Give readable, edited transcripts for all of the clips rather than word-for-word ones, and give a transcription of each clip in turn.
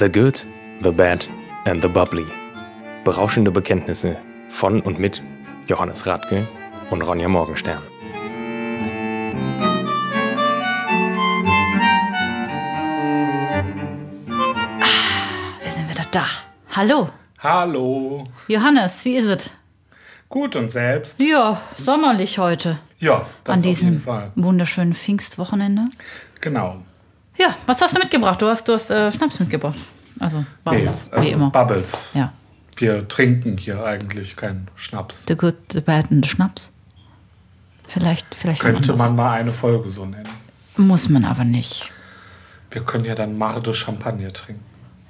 The Good, The Bad and The Bubbly. Berauschende Bekenntnisse von und mit Johannes Radke und Ronja Morgenstern. Wir sind wieder da. Hallo. Hallo. Johannes, wie ist es? Gut, und selbst? Ja, sommerlich heute. Ja, das An auf jeden diesem Fall. wunderschönen Pfingstwochenende. Genau. Ja, was hast du mitgebracht? Du hast Schnaps mitgebracht. Also Bubbles, also wie immer. Bubbles. Ja. Wir trinken hier eigentlich keinen Schnaps. The Good, The Bad and the Schnaps. Vielleicht Könnte anders. man mal eine Folge so nennen. Muss man aber nicht. Wir können ja dann Marde Champagner trinken.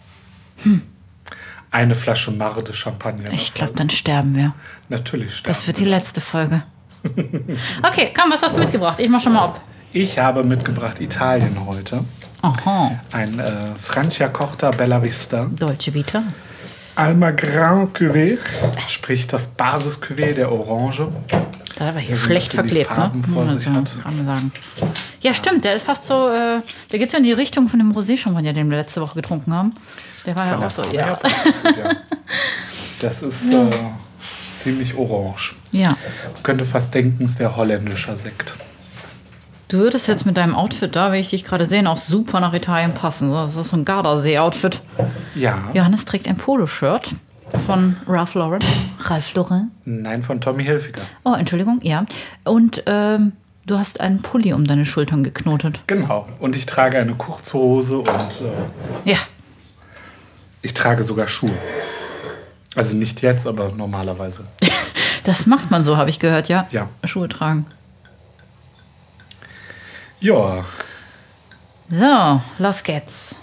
Eine Flasche Marde Champagner. Ich glaube, dann sterben wir. Natürlich sterben. Das wird die letzte Folge. Okay, komm, was hast du mitgebracht? Ich mach schon mal ab. Ich habe mitgebracht Italien heute. Aha. Ein Franciacorta Bella Vista. Dolce Vita. Almagran Cuvée, sprich das Basis-Cuvée der Orange. Das ist aber hier so ein schlecht bisschen die verklebt, ne? Farben vor sich hat. Kann man sagen. Ja, stimmt, der ist fast so, der geht so in die Richtung von dem Rosé-Champagner, den wir letzte Woche getrunken haben. Der war ja auch so, ja. Ja. Das ist ziemlich orange. Ja. Man könnte fast denken, es wäre holländischer Sekt. Du würdest jetzt mit deinem Outfit da, wie ich dich gerade sehe, auch super nach Italien passen. Das ist so ein Gardasee-Outfit. Ja. Johannes trägt ein Poloshirt von Ralph Lauren. Ralph Lauren? Nein, von Tommy Hilfiger. Oh, Entschuldigung, ja. Und du hast einen Pulli um deine Schultern geknotet. Genau. Und ich trage eine Kurzhose und Ja. ich trage sogar Schuhe. Also nicht jetzt, aber normalerweise. Das macht man so, habe ich gehört, ja? Ja. Schuhe tragen. Ja. So, los geht's.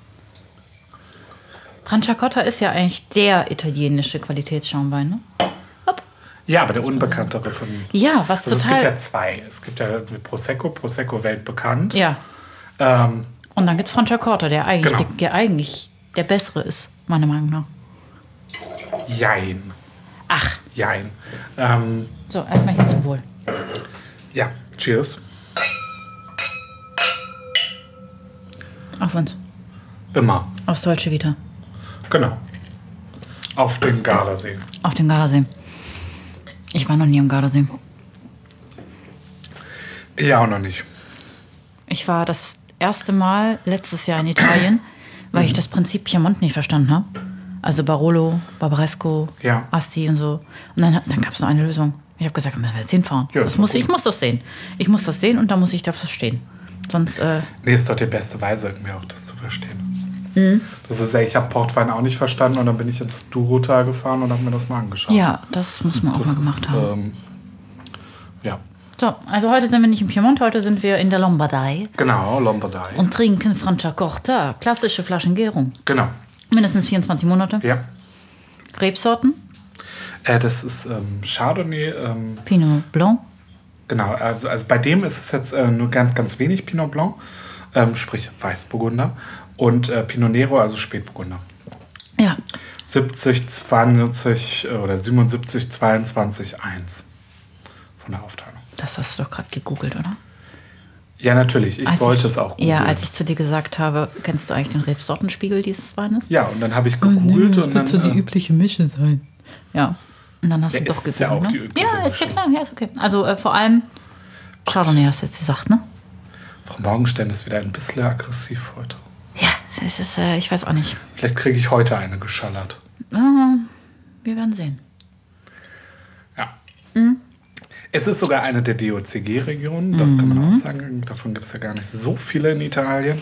Franciacorta ist ja eigentlich der italienische Qualitätsschaumwein, ne? Hopp. Ja, aber der unbekanntere von... Ja, was Also es total... gibt ja zwei. Es gibt ja Prosecco weltbekannt. Ja, Ähm, und dann gibt's Franciacorta, der eigentlich, Genau. der eigentlich der bessere ist, meiner Meinung nach. Jein. Ach, Jein. so, erstmal hier zum Wohl. Ja, cheers. Auf uns. Immer. Aus Dolce Vita. Genau. Auf den Gardasee. Auf den Gardasee. Ich war noch nie am Gardasee. Ja, auch noch nicht. Ich war das erste Mal letztes Jahr in Italien, weil ich das Prinzip Piemont nicht verstanden habe. Also Barolo, Barbaresco, Ja. Asti und so. Und dann gab es nur eine Lösung. Ich habe gesagt, da müssen wir jetzt hinfahren. Ja, ist doch Ich muss das sehen. Ich muss das sehen und da muss ich das verstehen. Sonst, Nee, ist doch die beste Weise, irgendwie auch das zu verstehen. Das ist ja, ich habe Portwein auch nicht verstanden und dann bin ich ins Durotal gefahren und habe mir das mal angeschaut. ja, das muss man auch das mal gemacht ist, haben. ja, So, also heute sind wir nicht in Piemont, heute sind wir in der Lombardei genau, Lombardei. und trinken Franciacorta, klassische Flaschengärung. Genau, Mindestens 24 Monate. ja. Rebsorten, Das ist Chardonnay. Pinot Blanc. Genau, also bei dem ist es jetzt nur ganz, ganz wenig Pinot Blanc, sprich Weißburgunder. Und Pinot Nero, also Spätburgunder. Ja, 70, 20 oder 77, 22, 1 von der Aufteilung. das hast du doch gerade gegoogelt, oder? Ja, natürlich. Ich sollte es auch googeln. Ja, als ich zu dir gesagt habe, kennst du eigentlich den Rebsortenspiegel dieses Weines? Ja, und dann habe ich gegoogelt und dann... übliche Mische sein. Ja, und dann hast Ja, du doch ist ja gegoogelt, auch die ne? übliche Ja, ist ja Mischung. klar, ja, ist okay. Also vor allem Chardonnay hast du jetzt gesagt, ne? Frau Morgenstern ist wieder ein bisschen aggressiv heute. Ja, es ist, ich weiß auch nicht. Vielleicht kriege ich heute eine geschallert. Wir werden sehen. Ja. Es ist sogar eine der DOCG-Regionen, das kann man auch sagen. Davon gibt es ja gar nicht so viele in Italien.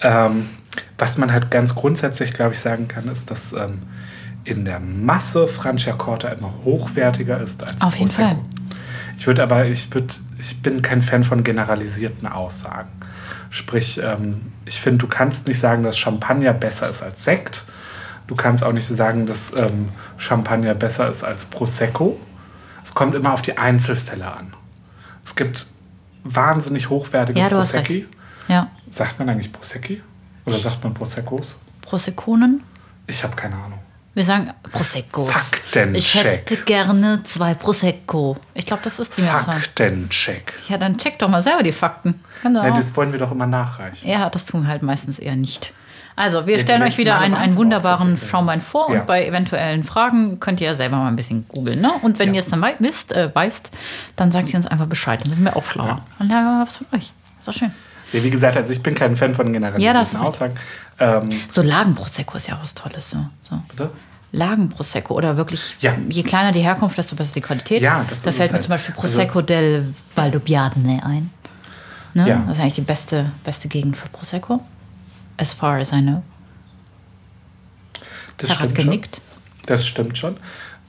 Was man halt ganz grundsätzlich, glaube ich, sagen kann, ist, dass in der Masse Franciacorta immer hochwertiger ist als Auf jeden Prosecco. Fall. Ich bin kein Fan von generalisierten Aussagen. Sprich, ich finde, du kannst nicht sagen, dass Champagner besser ist als Sekt. Du kannst auch nicht sagen, dass Champagner besser ist als Prosecco. Es kommt immer auf die Einzelfälle an. Es gibt wahnsinnig hochwertige Ja, du hast Prosecchi. recht. Ja, Sagt man eigentlich Prosecchi? Oder sagt man Proseccos? Prosecconen. Ich habe keine Ahnung. Wir sagen Prosecco. Faktencheck. Ich hätte gerne 2 Prosecco. Ich glaube, das ist die Mehrzahl. Faktencheck. Ja, dann check doch mal selber die Fakten. Kann doch Ja, auch. das wollen wir doch immer nachreichen. Ja, das tun wir halt meistens eher nicht. Also, wir Ja, stellen die euch wieder letzten Male einen waren's auch wunderbaren tatsächlich. Schaumwein vor Ja. und bei eventuellen Fragen könnt ihr ja selber mal ein bisschen googeln. Ne? Und wenn ihr es dann weißt, dann sagt ihr uns einfach Bescheid. Dann sind wir auch schlauer. Ja. Und dann haben wir was von euch. Ist doch schön. Ja, wie gesagt, also ich bin kein Fan von Ja, generalisierten das ist Aussagen. So Lagenprosecco ist ja auch was Tolles. So. Bitte? Lagenprosecco oder wirklich, Ja. je kleiner die Herkunft, desto besser die Qualität. Ja, das da ist fällt es mir halt. zum Beispiel Prosecco del Valdobbiadene ein. Ne? Ja. Das ist eigentlich die beste Gegend für Prosecco. As far as I know. Das Er hat stimmt schon. genickt. Das stimmt schon.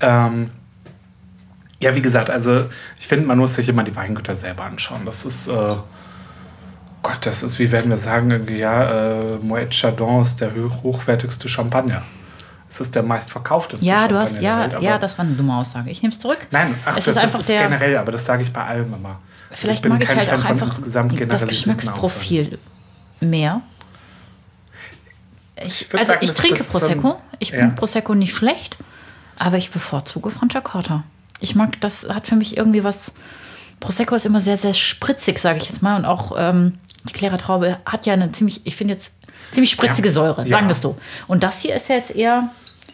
Ja, wie gesagt, also ich finde, man muss sich immer die Weingüter selber anschauen. Das ist, Gott, das ist, wie werden wir sagen, irgendwie, ja, Moet Chardon ist der hochwertigste Champagner. Es ist der meistverkaufteste Ja, Champagner du hast, der Welt. ja, aber- das war eine dumme Aussage. Ich nehme es zurück. Nein, ach, Es das ist einfach ist der- generell, aber das sage ich bei allem immer. Also Vielleicht ich bin mag ich kein halt Fan auch von einfach insgesamt das generalisierten Aussagen. Geschmacksprofil mehr. Ich würd sagen, das- trinke das ist so ein- Prosecco. Ich Ja. finde Prosecco nicht schlecht, aber ich bevorzuge Franciacorta. Ich mag, das hat für mich irgendwie was. Prosecco ist immer sehr, sehr spritzig, sage ich jetzt mal. Und auch die Clara Traube hat ja eine ziemlich, ich finde jetzt, ziemlich spritzige Ja. Säure, Ja. sagen wir es so. Und das hier ist ja jetzt eher.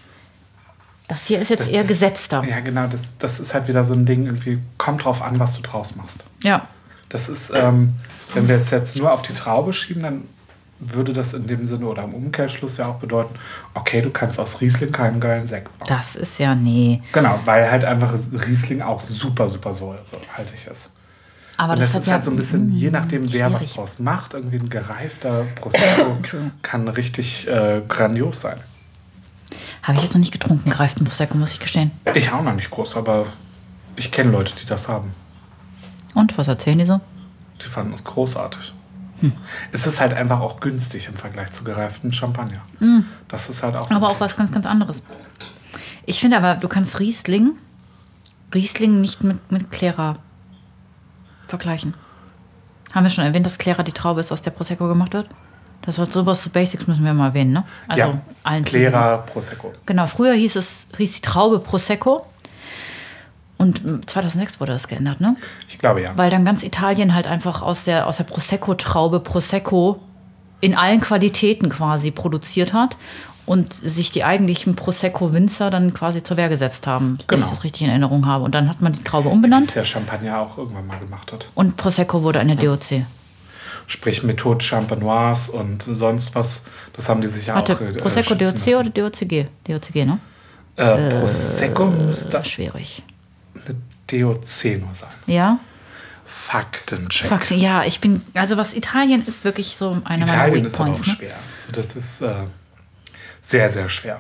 Das hier ist jetzt eher gesetzter. Ja, genau, das ist halt wieder so ein Ding, irgendwie kommt drauf an, was du draus machst. Ja. Das ist, wenn wir es jetzt nur auf die Traube schieben, dann würde das in dem Sinne oder im Umkehrschluss ja auch bedeuten, okay, du kannst aus Riesling keinen geilen Sekt machen. Das ist ja, nee. Genau, weil halt einfach Riesling auch super, super säurehaltig ist. Aber Und das das hat ist ja. halt so ein bisschen, je nachdem, wer was schwierig. draus macht, irgendwie ein gereifter Prosecco True. kann richtig grandios sein. Habe ich jetzt noch nicht getrunken, gereiften Prosecco, muss ich gestehen. Ich auch noch nicht groß, aber ich kenne Leute, die das haben. Und, was erzählen die so? Die fanden es großartig. Es ist halt einfach auch günstig im Vergleich zu gereiftem Champagner. Das ist halt auch so. Aber auch was ganz, ganz anderes. Ich finde aber, du kannst Riesling nicht mit Clara vergleichen. Haben wir schon erwähnt, dass Clara die Traube ist, aus der Prosecco gemacht wird? Das war sowas zu Basics, müssen wir mal erwähnen, ne? Also ja, allen Clara Prosecco. Genau, früher hieß die Traube Prosecco. Und 2006 wurde das geändert, ne? Ich glaube ja. Weil dann ganz Italien halt einfach aus der Prosecco-Traube Prosecco in allen Qualitäten quasi produziert hat und sich die eigentlichen Prosecco-Winzer dann quasi zur Wehr gesetzt haben, wenn Genau. ich das richtig in Erinnerung habe. Und dann hat man die Traube Wie umbenannt es ja Champagner auch irgendwann mal gemacht hat. und Prosecco wurde eine DOC. Sprich Methode Champenoise und sonst was. Das haben die sich ja Warte, auch Prosecco schützen DOC lassen. oder DOCG? DOCG, ne? Prosecco müsste Schwierig. eine DOC nur sein. Ja? Faktencheck. Fuck, ja, also was Italien ist wirklich so einer meiner Italien Weak ist aber auch Points, ne? schwer. Also das ist sehr, sehr schwer.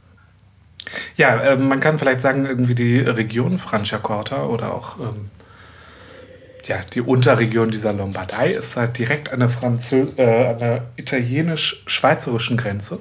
Ja, man kann vielleicht sagen, irgendwie die Region Franciacorta oder auch die Unterregion dieser Lombardei ist halt direkt an der italienisch-schweizerischen Grenze.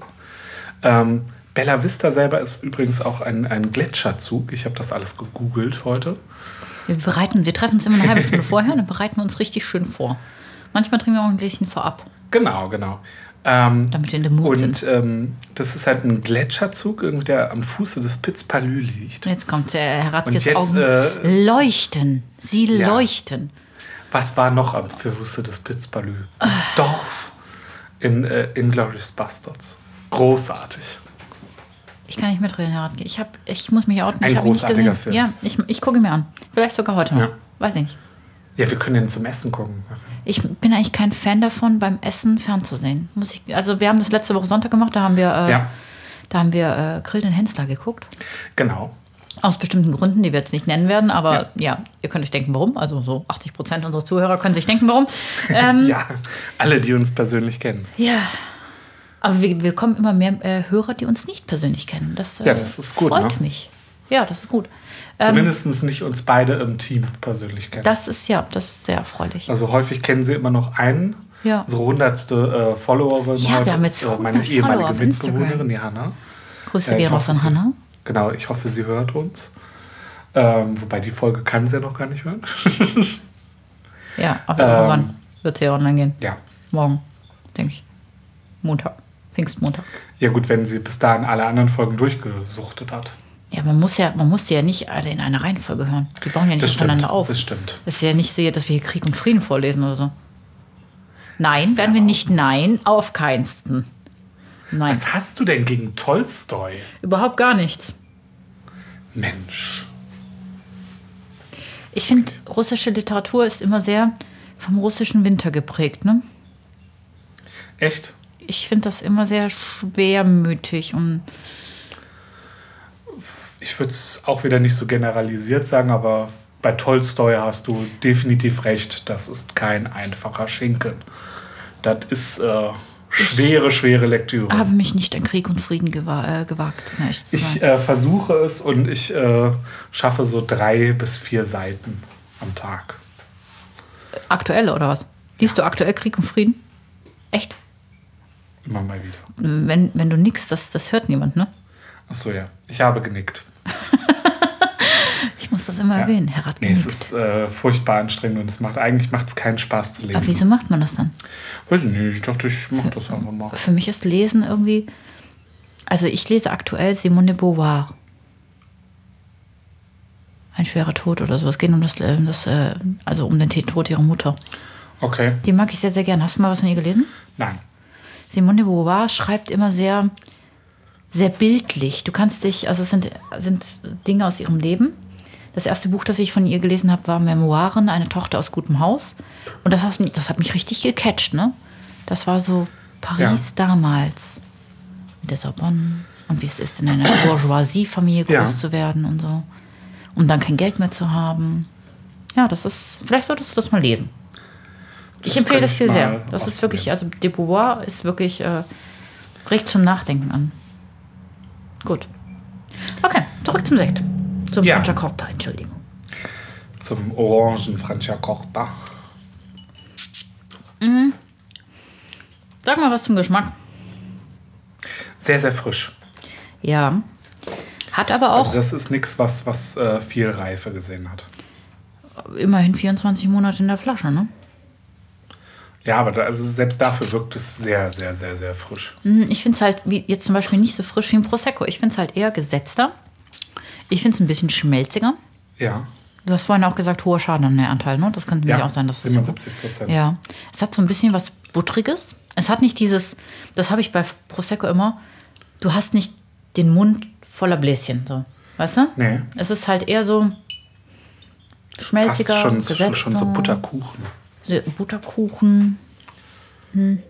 Bella Vista selber ist übrigens auch ein Gletscherzug. Ich habe das alles gegoogelt heute. Wir treffen uns immer eine halbe Stunde vorher und dann bereiten wir uns richtig schön vor. Manchmal trinken wir auch ein Gläschen vorab, Genau. damit wir in der Mood Und sind. das ist halt ein Gletscherzug, irgendwie, der am Fuße des Piz Palus liegt. Jetzt kommt der Herr Radkes Und jetzt, Augen. Leuchten. Sie ja. leuchten. Was war noch am Fuße des Piz Palus? Das Dorf in Inglourious Bastards. Großartig. Ich kann nicht mitreden, Herr Radke. Ich muss mich outen. Ein Ich habe ihn nicht großartiger gesehen. Film. Ja, ich gucke ihn mir an. Vielleicht sogar heute noch. Ja. Weiß ich nicht. Ja, wir können den zum Essen gucken. Ich bin eigentlich kein Fan davon, beim Essen fernzusehen. Also wir haben das letzte Woche Sonntag gemacht, da haben wir Grill den Hensler geguckt. Genau. Aus bestimmten Gründen, die wir jetzt nicht nennen werden, aber ja, ihr könnt euch denken, warum. Also so 80% unserer Zuhörer können sich denken, warum. Ja, alle, die uns persönlich kennen. Ja. Aber wir bekommen immer mehr Hörer, die uns nicht persönlich kennen. Das ist gut, freut ne? mich. Ja, das ist gut. Zumindest nicht uns beide im Team persönlich kennen. Das ist sehr erfreulich. Also häufig kennen sie immer noch einen. Ja. Unsere 100. Followerin Ja, wir heute haben ist jetzt meine 100 ehemalige Follower auf Mitbewohnerin, Instagram. die Hanna. Grüße Ich gehen raus hoffe, an sie- Hannah. Genau, ich hoffe, sie hört uns. Wobei die Folge kann sie ja noch gar nicht hören. Ja, aber irgendwann wird sie ja online gehen. Ja. Morgen, denke ich. Montag. Pfingstmontag. Ja gut, wenn sie bis dahin alle anderen Folgen durchgesuchtet hat. Ja, man muss die ja nicht alle in einer Reihenfolge hören. Die bauen ja nicht Das aufeinander stimmt, auf. das stimmt. Es ist ja nicht so, dass wir hier Krieg und Frieden vorlesen oder so. Nein, Das werden wir wär nicht. Nein, auf keinsten. Nein. Was hast du denn gegen Tolstoi? Überhaupt gar nichts. Mensch. Ich finde, russische Literatur ist immer sehr vom russischen Winter geprägt, ne? Echt? Ich finde das immer sehr schwermütig und Ich würde es auch wieder nicht so generalisiert sagen, aber bei Tolstoi hast du definitiv recht. Das ist kein einfacher Schinken. Das ist schwere Lektüre. habe mich nicht an Krieg und Frieden gewagt. Um ehrlich zu Ich sein. versuche es und ich schaffe so 3 bis 4 Seiten am Tag. Aktuell oder was? Liest du aktuell Krieg und Frieden? Echt? Immer mal wieder. Wenn du nix, das hört niemand, ne? Achso, ja. Ich habe genickt. Ich muss das immer erwähnen. Herr hat Nee, es genickt. ist furchtbar anstrengend und eigentlich macht es keinen Spaß zu lesen. Aber wieso macht man das dann? Weiß ich nicht. Ich dachte, ich mache das einfach mal. Für mich ist Lesen irgendwie... Also ich lese aktuell Simone de Beauvoir. Ein schwerer Tod oder so. Es geht um also um den Tod ihrer Mutter. Okay. Die mag ich sehr, sehr gern. Hast du mal was von ihr gelesen? Nein. Simone de Beauvoir schreibt immer sehr, sehr bildlich. Du kannst dich, also es sind Dinge aus ihrem Leben. Das erste Buch, das ich von ihr gelesen habe, war Memoiren, eine Tochter aus gutem Haus. Und das hat mich richtig gecatcht, ne? Das war so Paris damals. Mit der Sorbonne. Und wie es ist, in einer Bourgeoisie-Familie groß zu werden und so. Und dann kein Geld mehr zu haben. Ja, vielleicht solltest du das mal lesen. Ich empfehle es dir sehr. Das ist wirklich, also de Beauvoir ist wirklich, regt zum Nachdenken an. Gut. Okay, zurück zum Sekt. Zum Franciacorta, Entschuldigung. Zum orangen Franciacorta. Sag mal was zum Geschmack. Sehr, sehr frisch. Ja. Hat aber auch Also das ist nichts, was viel Reife gesehen hat. immerhin 24 Monate in der Flasche, ne? Ja, aber also selbst dafür wirkt es sehr, sehr, sehr, sehr frisch. Ich finde es halt wie jetzt zum Beispiel nicht so frisch wie ein Prosecco. Ich finde es halt eher gesetzter. Ich finde es ein bisschen schmelziger. Ja. Du hast vorhin auch gesagt, hoher Chardonnay-Anteil, ne? Das könnte nämlich auch sein, dass es 77%. Ja. Es hat so ein bisschen was Buttriges. Es hat nicht dieses, das habe ich bei Prosecco immer, du hast nicht den Mund voller Bläschen, so. Weißt du? Nee. Es ist halt eher so schmelziger, Fast schon so Butterkuchen. Butterkuchen. Und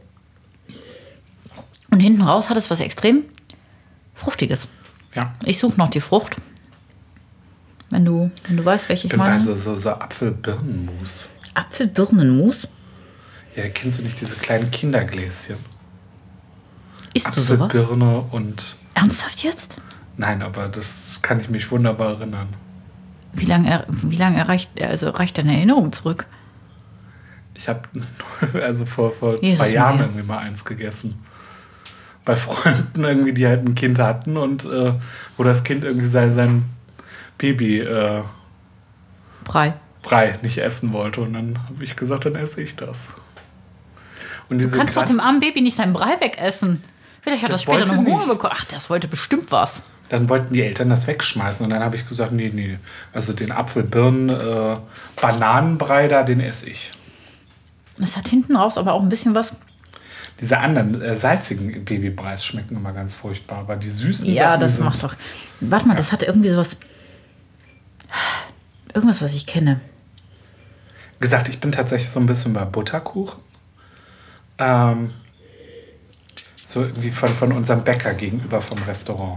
hinten raus hat es was extrem Fruchtiges. Ja. Ich suche noch die Frucht. Wenn du weißt, welche ich Ich bin bei meine. so Apfel-Birnenmus. Apfelbirnenmus. Ja, kennst du nicht diese kleinen Kindergläschen? Isst du sowas? Apfelbirne und... Ernsthaft jetzt? Nein, aber das kann ich mich wunderbar erinnern. Wie lange reicht deine Erinnerung zurück? Ich habe also vor Jesus 2 Jahren Maria. irgendwie mal eins gegessen. Bei Freunden irgendwie, die halt ein Kind hatten und wo das Kind irgendwie sein Baby Brei. Brei nicht essen wollte. Und dann habe ich gesagt, dann esse ich das. Und Du kannst doch dem armen Baby nicht sein Brei wegessen. Vielleicht hat das später wollte noch Hunger nichts. bekommen. Ach, das wollte bestimmt was. Dann wollten die Eltern das wegschmeißen. Und dann habe ich gesagt, nee. Also den Apfel-Birnen-Bananenbrei da, den esse ich. Es hat hinten raus aber auch ein bisschen was. Diese anderen salzigen Babybreis schmecken immer ganz furchtbar. Aber die süßen Ja, Sachen, die das sind- macht doch. Warte mal, das hat irgendwie sowas. Irgendwas, was ich kenne. Gesagt, ich bin tatsächlich so ein bisschen bei Butterkuchen. So wie von unserem Bäcker gegenüber vom Restaurant.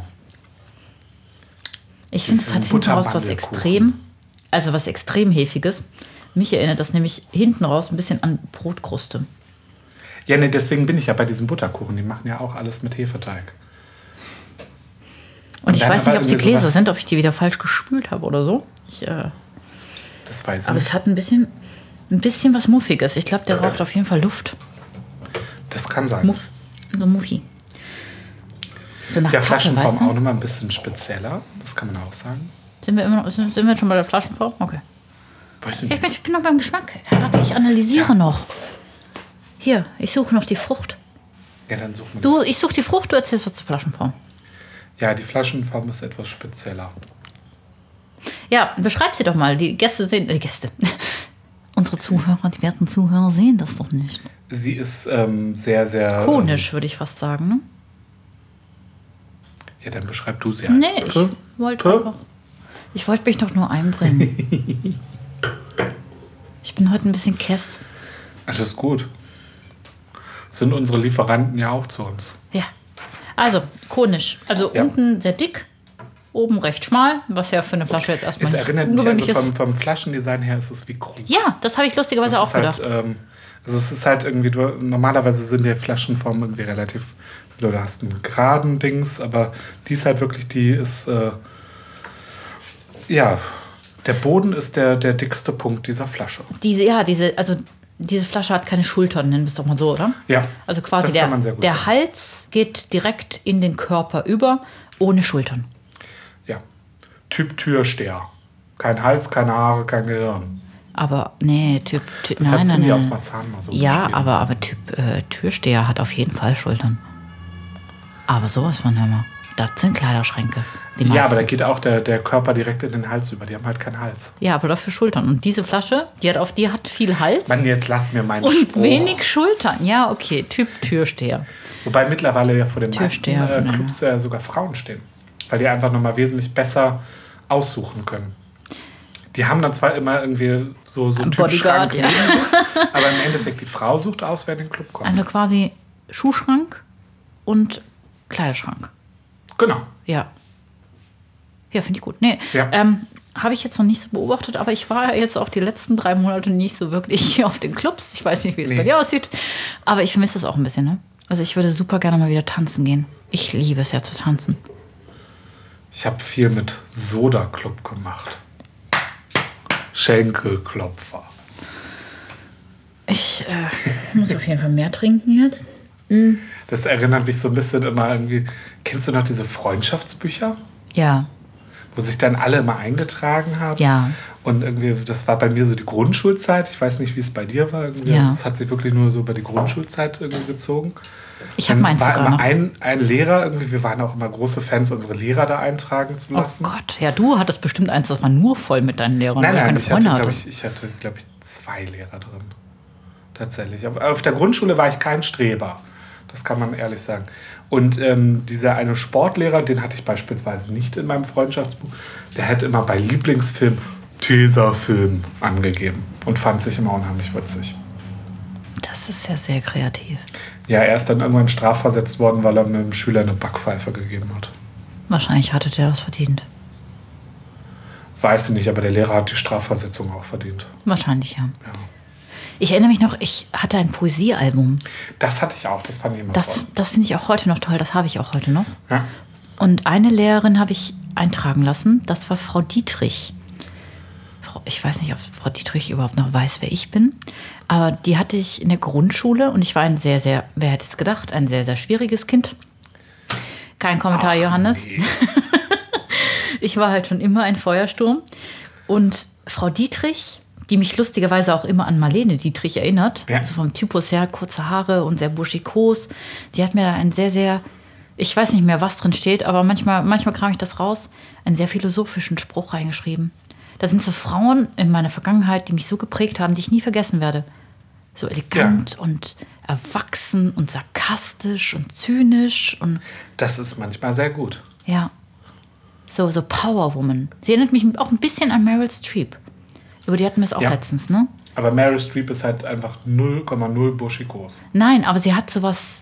Ich finde, Das es ist hat ein hinten raus was Buttermandelkuchen. was extrem Hefiges. Mich erinnert das nämlich hinten raus ein bisschen an Brotkruste. Ja, nee, deswegen bin ich ja bei diesen Butterkuchen. Die machen ja auch alles mit Hefeteig. Und ich dann weiß aber nicht, ob sie irgendwie Gläser sowas- sind, ob ich die wieder falsch gespült habe oder so. Das weiß ich Aber nicht. es hat ein bisschen was Muffiges. Ich glaube, der braucht auf jeden Fall Luft. Das kann sein. Muff. So Muffi. So nach Ja, Kacke, Flaschenform weißt du? auch nochmal ein bisschen spezieller. Das kann man auch sagen. Sind wir schon bei der Flaschenform? Okay. Weiß ich nicht. Ich bin noch beim Geschmack. Warte, ich analysiere noch. Hier, ich suche noch die Frucht. Ja, dann suchen wir. Ich suche die Frucht, du erzählst was zur Flaschenform. Ja, die Flaschenform ist etwas spezieller. Ja, beschreib sie doch mal. Die Gäste. Unsere Zuhörer, die werten Zuhörer sehen das doch nicht. Sie ist sehr, sehr... Konisch, würde ich fast sagen. Ne? Ja, dann beschreib du sie halt. Nee, ich wollte mich doch nur einbringen. Ich bin heute ein bisschen kess. Alles gut. Sind unsere Lieferanten ja auch zu uns. Ja. Also, konisch. Also unten sehr dick, oben recht schmal, was ja für eine Flasche jetzt erstmal Es nicht erinnert mich, ungewöhnlich also ist. vom Flaschendesign her ist es wie Krug. Ja, das habe ich lustigerweise auch gedacht. Also es ist halt irgendwie, normalerweise sind die Flaschenformen irgendwie relativ, du hast einen geraden Dings, aber die ist halt wirklich, die ist, der Boden ist der dickste Punkt dieser Flasche. Diese Flasche hat keine Schultern, nennen wir es doch mal so, oder? Ja, Also quasi das kann man sehr gut sagen. Hals geht direkt in den Körper über, ohne Schultern. Ja, Typ Türsteher. Kein Hals, keine Haare, kein Gehirn. Aber, nee, Typ Das nein, hat Cindy nein. aus Marzahn mal so Ja, beschrieben. aber Typ Türsteher hat auf jeden Fall Schultern. Aber sowas von Hammer. Das sind Kleiderschränke. Die Ja, meisten. aber da geht auch der Körper direkt in den Hals über. Die haben halt keinen Hals. Ja, aber dafür Schultern. Und diese Flasche, die hat viel Hals Mann, jetzt lass mir meinen und Spruch. wenig Schultern. Ja, okay, Typ Türsteher. Wobei mittlerweile ja vor den meisten Türsteher von der- Clubs sogar Frauen stehen. Weil die einfach nochmal wesentlich besser aussuchen können. Die haben dann zwar immer irgendwie so Ein Typ Bodyguard, Schrank ja. neben sich, aber im Endeffekt die Frau sucht aus, wer in den Club kommt. Also quasi Schuhschrank und Kleiderschrank. Genau. Ja. Ja, finde ich gut. Nee, Ja. habe ich jetzt noch nicht so beobachtet, aber ich war jetzt auch die letzten 3 Monate nicht so wirklich auf den Clubs. Ich weiß nicht, wie es bei dir aussieht, aber ich vermisse das auch ein bisschen. Ne? Also ich würde super gerne mal wieder tanzen gehen. Ich liebe es ja zu tanzen. Ich habe viel mit Soda Club gemacht. Schenkelklopfer. Ich muss auf jeden Fall mehr trinken jetzt. Das erinnert mich so ein bisschen immer irgendwie. Kennst du noch diese Freundschaftsbücher? Ja, Wo sich dann alle immer eingetragen haben? ja. Und irgendwie, das war bei mir so die Grundschulzeit. Ich weiß nicht, wie es bei dir war. Irgendwie. Ja. Also es hat sich wirklich nur so über die Grundschulzeit irgendwie gezogen. Ich habe Dann meins war sogar immer noch. ein Lehrer, irgendwie, wir waren auch immer große Fans, unsere Lehrer da eintragen zu Oh lassen. Gott, ja, du hattest bestimmt eins, das war nur voll mit deinen Lehrern, weil du Nein, keine ich Freunde hatte, hattest. ich hatte, glaube ich, 2 Lehrer drin. Tatsächlich. Auf der Grundschule war ich kein Streber. Das kann man ehrlich sagen. Und dieser eine Sportlehrer, den hatte ich beispielsweise nicht in meinem Freundschaftsbuch, der hat immer bei Lieblingsfilm Tesafilm angegeben und fand sich immer unheimlich witzig. Das ist ja sehr kreativ. Ja, er ist dann irgendwann strafversetzt worden, weil er einem Schüler eine Backpfeife gegeben hat. Wahrscheinlich hatte der das verdient. Weiß ich nicht, aber der Lehrer hat die Strafversetzung auch verdient. Wahrscheinlich, ja. Ja. Ich erinnere mich noch, ich hatte ein Poesiealbum. Das hatte ich auch, das fand ich immer Das, toll. das finde ich auch heute noch toll, das habe ich auch heute noch. Ja. Und eine Lehrerin habe ich eintragen lassen, das war Frau Dietrich. Ich weiß nicht, ob Frau Dietrich überhaupt noch weiß, wer ich bin, aber die hatte ich in der Grundschule und ich war ein sehr, sehr, wer hätte es gedacht, ein sehr, sehr schwieriges Kind. Kein Kommentar, Johannes. Nee. Ich war halt schon immer ein Feuersturm. Und Frau Dietrich, die mich lustigerweise auch immer an Marlene Dietrich erinnert, Ja. also vom Typus her, kurze Haare und sehr buschikos, die hat mir da ein sehr, sehr, ich weiß nicht mehr, was drin steht, aber manchmal kram ich das raus, einen sehr philosophischen Spruch reingeschrieben. Da sind so Frauen in meiner Vergangenheit, die mich so geprägt haben, die ich nie vergessen werde. So elegant und erwachsen und sarkastisch und zynisch und Das ist manchmal sehr gut. ja. So Powerwoman. Sie erinnert mich auch ein bisschen an Meryl Streep. Über die hatten wir es auch Ja. letztens, ne? Aber Meryl Streep ist halt einfach 0,0 buschikos. Nein, aber sie hat sowas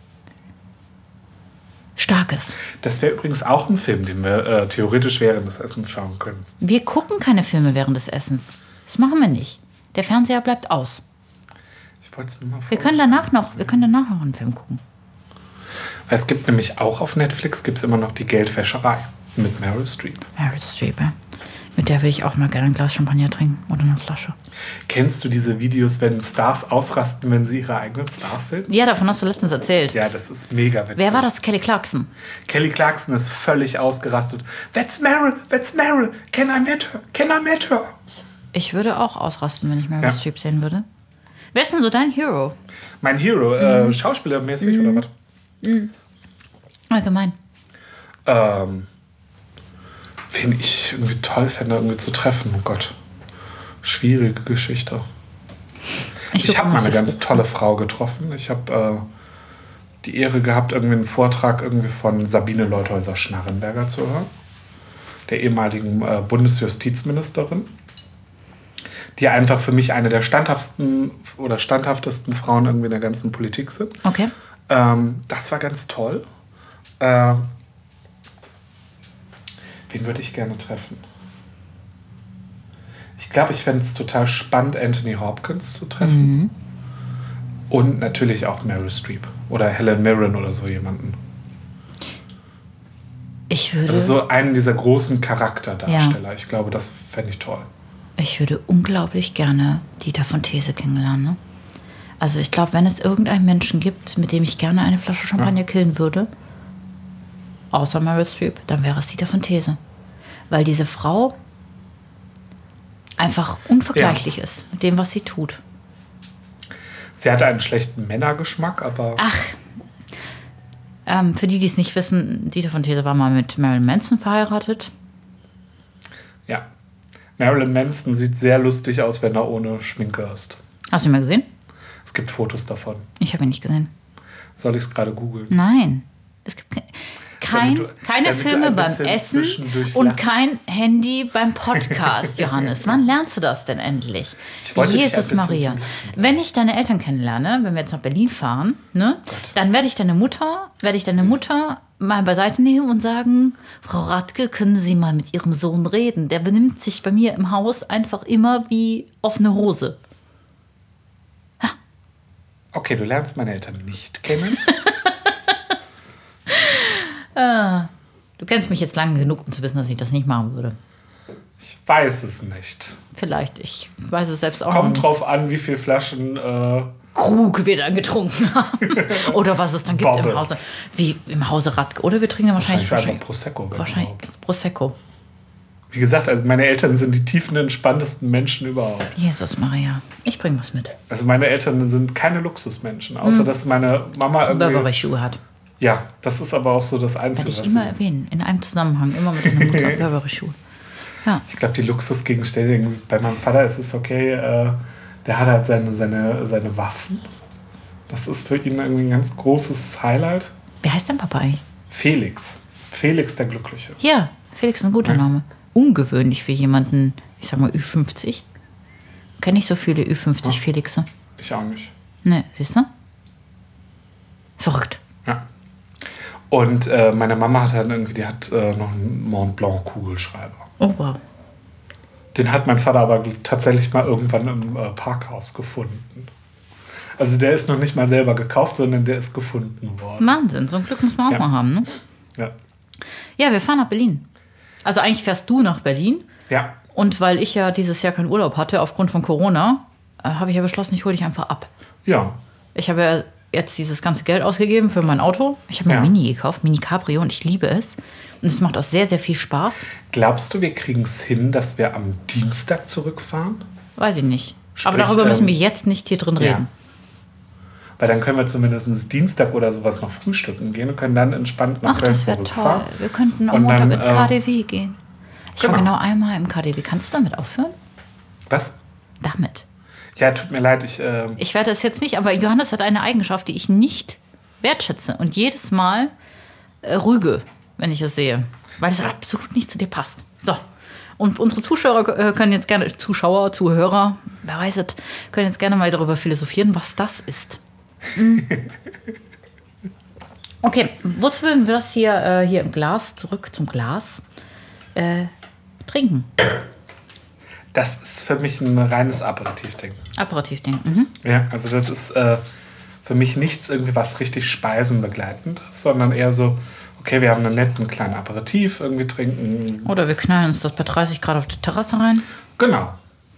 Starkes. Das wäre übrigens auch ein Film, den wir theoretisch während des Essens schauen können. Wir gucken keine Filme während des Essens. Das machen wir nicht. Der Fernseher bleibt aus. Ich wollte es nur mal Wir können danach noch einen Film gucken. Es gibt nämlich auch auf Netflix gibt's immer noch die Geldwäscherei mit Meryl Streep. Meryl Streep, ja. Mit der will ich auch mal gerne ein Glas Champagner trinken oder eine Flasche. Kennst du diese Videos, wenn Stars ausrasten, wenn sie ihre eigenen Stars sind? Ja, davon hast du letztens erzählt. Ja, das ist mega witzig. Wer war das? Kelly Clarkson. Kelly Clarkson ist völlig ausgerastet. That's Meryl, can I met her? Ich würde auch ausrasten, wenn ich Meryl Ja. Streep sehen würde. Wer ist denn so dein Hero? Mein Hero, schauspielermäßig oder was? Allgemein. Wen ich irgendwie toll fände, irgendwie zu treffen. Oh Gott. Schwierige Geschichte. Ich suche habe mal mal eine das ganz Buch. tolle Frau getroffen. Ich habe die Ehre gehabt, irgendwie einen Vortrag irgendwie von Sabine Leutheusser-Schnarrenberger zu hören, der ehemaligen Bundesjustizministerin, die einfach für mich eine der standhaftesten Frauen irgendwie in der ganzen Politik sind. Okay. Das war ganz toll. Wen würde ich gerne treffen? Ich glaube, ich fände es total spannend, Anthony Hopkins zu treffen. Mhm. Und natürlich auch Meryl Streep oder Helen Mirren oder so jemanden. Ich würde... Also so einen dieser großen Charakterdarsteller. Ja. Ich glaube, das fände ich toll. Ich würde unglaublich gerne Dieter von These kennenlernen. Ne? Also ich glaube, wenn es irgendeinen Menschen gibt, mit dem ich gerne eine Flasche Champagner killen würde, außer Meryl Streep, dann wäre es Dieter von These. Weil diese Frau einfach unvergleichlich ist mit dem, was sie tut. Sie hatte einen schlechten Männergeschmack, aber... für die es nicht wissen, Dieter von These war mal mit Marilyn Manson verheiratet. Ja. Marilyn Manson sieht sehr lustig aus, wenn er ohne Schminke ist. Hast du ihn mal gesehen? Es gibt Fotos davon. Ich habe ihn nicht gesehen. Soll ich es gerade googeln? Nein. Es gibt keine Filme beim Essen und kein Handy beim Podcast, Johannes. Wann lernst du das denn endlich? Jesus Maria. Wenn ich deine Eltern kennenlerne, wenn wir jetzt nach Berlin fahren, ne, dann werde ich deine Mutter mal beiseite nehmen und sagen, Frau Radke, können Sie mal mit Ihrem Sohn reden? Der benimmt sich bei mir im Haus einfach immer wie offene Hose. Ha. Okay, du lernst meine Eltern nicht kennen. Du kennst mich jetzt lange genug, um zu wissen, dass ich das nicht machen würde. Ich weiß es nicht. Vielleicht, ich weiß es selbst auch nicht. nicht. Kommt drauf an, wie viel Flaschen Krug wir dann getrunken haben. Oder was es dann gibt Bobbles. im Hause. Wie im Hause Radke. Oder wir trinken dann wahrscheinlich einfach Prosecco. Wahrscheinlich Prosecco. Wie gesagt, also meine Eltern sind die tiefenentspanntesten Menschen überhaupt. Jesus Maria, ich bringe was mit. Also meine Eltern sind keine Luxusmenschen, außer dass meine Mama irgendwie... Burberry-Schuhe hat. Ja, das ist aber auch so das Einzige, was ich immer erwähnen, in einem Zusammenhang, immer mit einer Mutter Burberry-Schuhe. Ja. Ich glaube, die Luxusgegenstände, bei meinem Vater ist es okay, der hat halt seine Waffen. Das ist für ihn irgendwie ein ganz großes Highlight. Wie heißt dein Papa eigentlich? Felix. Felix der Glückliche. Ja, Felix ist ein guter Name. Ungewöhnlich für jemanden, ich sag mal Ü50. Kenne ich so viele Ü50 Felixe. Ich auch nicht. Ne, siehst du? Verrückt. Ja. Und meine Mama hat halt irgendwie, die hat noch einen Mont Blanc Kugelschreiber. Oh wow. Den hat mein Vater aber tatsächlich mal irgendwann im Parkhaus gefunden. Also der ist noch nicht mal selber gekauft, sondern der ist gefunden worden. Wahnsinn, so ein Glück muss man auch mal haben, ne? Ja. Ja, wir fahren nach Berlin. Also eigentlich fährst du nach Berlin. Ja. Und weil ich ja dieses Jahr keinen Urlaub hatte, aufgrund von Corona, habe ich ja beschlossen, ich hole dich einfach ab. Ja. Ich habe ja jetzt dieses ganze Geld ausgegeben für mein Auto. Ich habe mir ein Mini gekauft, Mini Cabrio, und ich liebe es. Und es macht auch sehr, sehr viel Spaß. Glaubst du, wir kriegen es hin, dass wir am Dienstag zurückfahren? Weiß ich nicht. Aber darüber müssen wir jetzt nicht hier drin reden. Weil dann können wir zumindest Dienstag oder sowas noch frühstücken gehen und können dann entspannt nach Köln zurückfahren. Das wäre toll. Wir könnten am Montag ins KDW gehen. Ich war genau einmal im KDW. Kannst du damit aufhören? Was? Damit. Ja, tut mir leid. Ich werde es jetzt nicht, aber Johannes hat eine Eigenschaft, die ich nicht wertschätze und jedes Mal rüge, wenn ich es sehe. Weil es absolut nicht zu dir passt. So. Und unsere Zuschauer können jetzt gerne, Zuhörer, wer weiß es, können jetzt gerne mal darüber philosophieren, was das ist. Okay, wozu würden wir das hier im Glas, zurück zum Glas, trinken? Das ist für mich ein reines Aperitivding. Aperitivding, Ja, also das ist für mich nichts irgendwie was richtig speisenbegleitendes, sondern eher so, okay, wir haben einen netten kleinen Aperitif irgendwie trinken. Oder wir knallen uns das bei 30 Grad auf die Terrasse rein. Genau.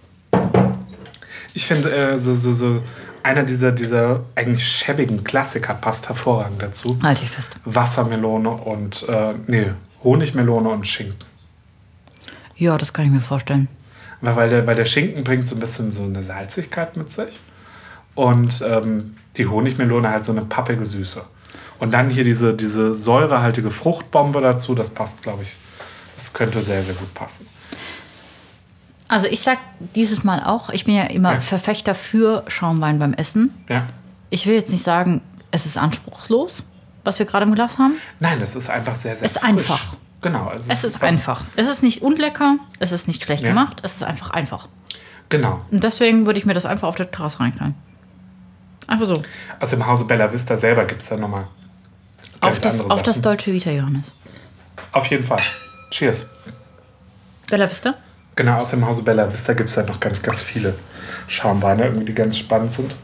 Ich finde, so einer dieser eigentlich schäbigen Klassiker passt hervorragend dazu. Halt dich fest. Wassermelone und, Honigmelone und Schinken. Ja, das kann ich mir vorstellen. Weil der Schinken bringt so ein bisschen so eine Salzigkeit mit sich. Und die Honigmelone halt so eine pappige Süße. Und dann hier diese säurehaltige Fruchtbombe dazu, das passt, glaube ich. Das könnte sehr, sehr gut passen. Also ich sag dieses Mal auch, ich bin ja immer Verfechter für Schaumwein beim Essen. Ja. Ich will jetzt nicht sagen, Es ist anspruchslos, was wir gerade im Glas haben. Nein, es ist einfach sehr, sehr Es ist frisch. einfach. Genau. Also Es ist einfach. Es ist nicht unlecker, es ist nicht schlecht gemacht, es ist einfach. Genau. Und deswegen würde ich mir das einfach auf der Terrasse reinknallen. Einfach so. Also im Hause Bella Vista selber gibt es da nochmal Auf das Dolce Vita, Johannes. Auf jeden Fall. Cheers. Bella Vista? Genau, aus dem Hause Bella Vista gibt es halt noch ganz, ganz viele Schaumweine, irgendwie, die ganz spannend sind.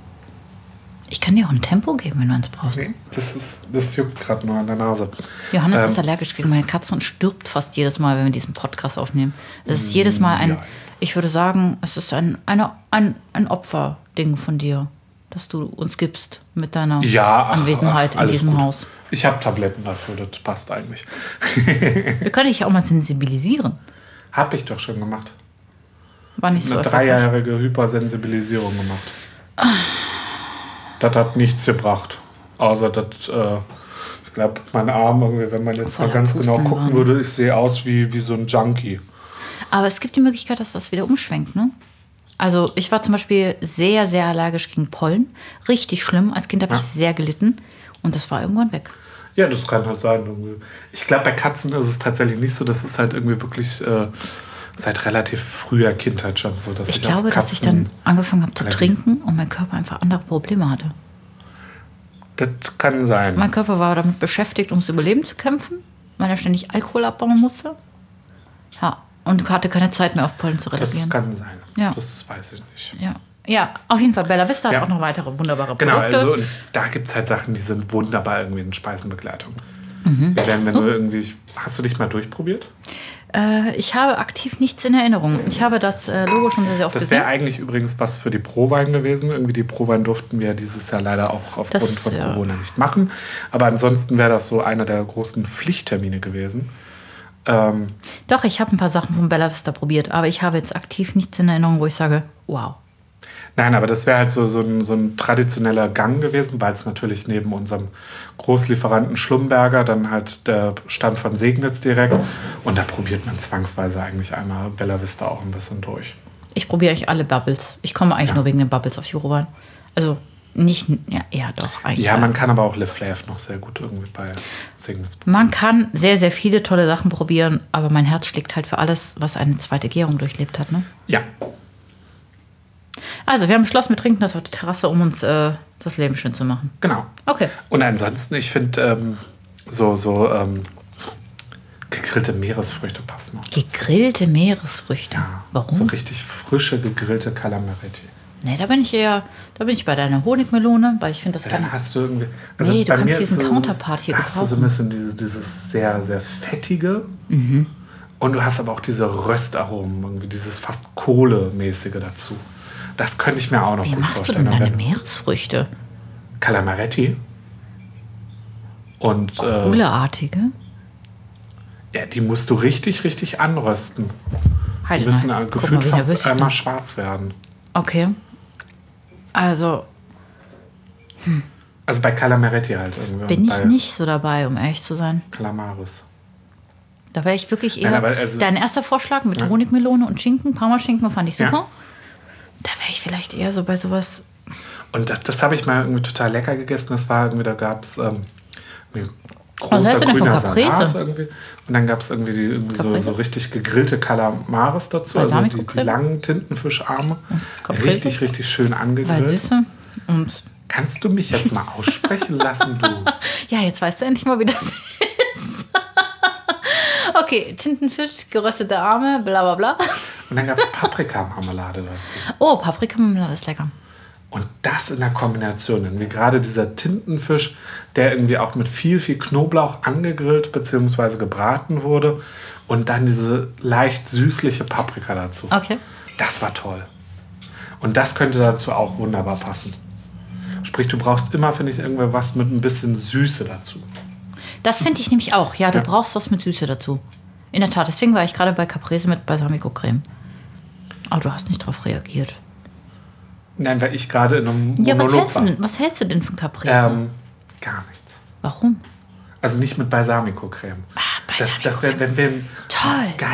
Ich kann dir auch ein Tempo geben, wenn du eins brauchst. Nee, das juckt gerade nur an der Nase. Johannes ist allergisch gegen meine Katze und stirbt fast jedes Mal, wenn wir diesen Podcast aufnehmen. Es ist jedes Mal ich würde sagen, es ist ein Opferding von dir, dass du uns gibst mit deiner Anwesenheit in diesem Haus. Ich habe Tabletten dafür, das passt eigentlich. Wir können dich auch mal sensibilisieren. Hab ich doch schon gemacht. War nicht so eine erfolgreich. 3-jährige Hypersensibilisierung gemacht. Das hat nichts gebracht. Außer, dass, ich glaube, mein Arm, irgendwie, wenn man jetzt mal ganz genau gucken würde, ich sehe aus wie so ein Junkie. Aber es gibt die Möglichkeit, dass das wieder umschwenkt, ne? Also ich war zum Beispiel sehr, sehr allergisch gegen Pollen. Richtig schlimm. Als Kind habe ich sehr gelitten. Und das war irgendwann weg. Ja, das kann halt sein. Irgendwie. Ich glaube, bei Katzen ist es tatsächlich nicht so. Das ist halt irgendwie wirklich seit relativ früher Kindheit schon so. Dass Ich glaube, dass ich dann angefangen habe zu Allergie. trinken und mein Körper einfach andere Probleme hatte. Das kann sein. Mein Körper war damit beschäftigt, ums Überleben zu kämpfen, weil er ständig Alkohol abbauen musste. Ja, und hatte keine Zeit mehr auf Pollen zu reagieren. Das kann sein. Ja. Das weiß ich nicht. Ja, auf jeden Fall. Bella Vista hat auch noch weitere wunderbare Produkte. Genau, also und da gibt es halt Sachen, die sind wunderbar irgendwie in Speisenbegleitung. Wenn du irgendwie, hast du dich mal durchprobiert? Ich habe aktiv nichts in Erinnerung. Ich habe das Logo schon sehr, sehr oft Das gesehen. wäre eigentlich übrigens was für die Prowein gewesen. Irgendwie die Prowein durften wir dieses Jahr leider auch aufgrund von Corona nicht machen. Aber ansonsten wäre das so einer der großen Pflichttermine gewesen. Doch, ich habe ein paar Sachen von Bella Vista probiert, aber ich habe jetzt aktiv nichts in Erinnerung, wo ich sage, wow. Nein, aber das wäre halt so ein traditioneller Gang gewesen, weil es natürlich neben unserem Großlieferanten Schlumberger dann halt der Stand von Segnitz direkt. Und da probiert man zwangsweise eigentlich einmal Bella Vista auch ein bisschen durch. Ich probiere eigentlich alle Bubbles. Ich komme eigentlich nur wegen den Bubbles auf Jurowein. Also nicht, ja doch. Eigentlich Ja, man kann aber auch Le Fleuve noch sehr gut irgendwie bei Segnitz probieren. Man kann sehr, sehr viele tolle Sachen probieren, aber mein Herz schlägt halt für alles, was eine zweite Gärung durchlebt hat. Ne? Ja. Also, wir haben beschlossen, wir trinken das auf der Terrasse, um uns das Leben schön zu machen. Genau. Okay. Und ansonsten, ich finde, gegrillte Meeresfrüchte passen noch. Gegrillte Meeresfrüchte. Ja, Warum? so richtig frische gegrillte Calamaretti. Nee, da bin ich bei deiner Honigmelone, weil ich finde, das Dann kann. hast du irgendwie. Nee, du bei kannst mir diesen ist Counterpart hier hast du so ein gebrauchen. bisschen dieses sehr, sehr fettige. Und du hast aber auch diese Röstaromen, irgendwie dieses fast Kohlemäßige dazu. Das könnte ich mir auch noch Wie gut machst du vorstellen. denn deine Meeresfrüchte? Calamaretti. Und Kohleartige? ja, die musst du richtig, richtig anrösten. Die Halt müssen mal. Guck gefühlt mal, wie fast nervös ich einmal bin. schwarz werden. Okay. Also Also bei Calamaretti halt irgendwie. bin und ich bei nicht so dabei, um ehrlich zu sein. Calamaris. Da wäre ich wirklich eher. Nein, aber also- dein erster Vorschlag mit Honigmelone und Schinken, Parmaschinken, fand ich super. Ja. Da wäre ich vielleicht eher so bei sowas. Und das habe ich mal irgendwie total lecker gegessen. Das war irgendwie, da gab es Was großer hältst du denn von grüner Caprese? Salat irgendwie. Und dann gab es irgendwie so richtig gegrillte Calamaris dazu. Also die Balsamico-Creme? langen Tintenfischarme. Caprese? Richtig, richtig schön Weil angegrillt. Süße und. Kannst du mich jetzt mal aussprechen lassen, du? Ja, jetzt weißt du endlich mal, wie das ist. Okay, Tintenfisch, geröstete Arme, bla bla bla. Und dann gab es Paprikamarmelade dazu. Oh, Paprikamarmelade ist lecker. Und das in der Kombination, irgendwie gerade dieser Tintenfisch, der irgendwie auch mit viel, viel Knoblauch angegrillt bzw. gebraten wurde und dann diese leicht süßliche Paprika dazu. Okay. Das war toll. Und das könnte dazu auch wunderbar passen. Sprich, du brauchst immer, finde ich, irgendwas mit ein bisschen Süße dazu. Das finde ich nämlich auch. Ja, du brauchst was mit Süße dazu. In der Tat, deswegen war ich gerade bei Caprese mit Balsamico-Creme. Aber du hast nicht drauf reagiert. Nein, weil ich gerade in einem Ja, Monolog war. was hältst du denn von Caprese? Gar nichts. Warum? Also nicht mit Balsamico-Creme. Ah, Das wäre, wenn wir Toll. geil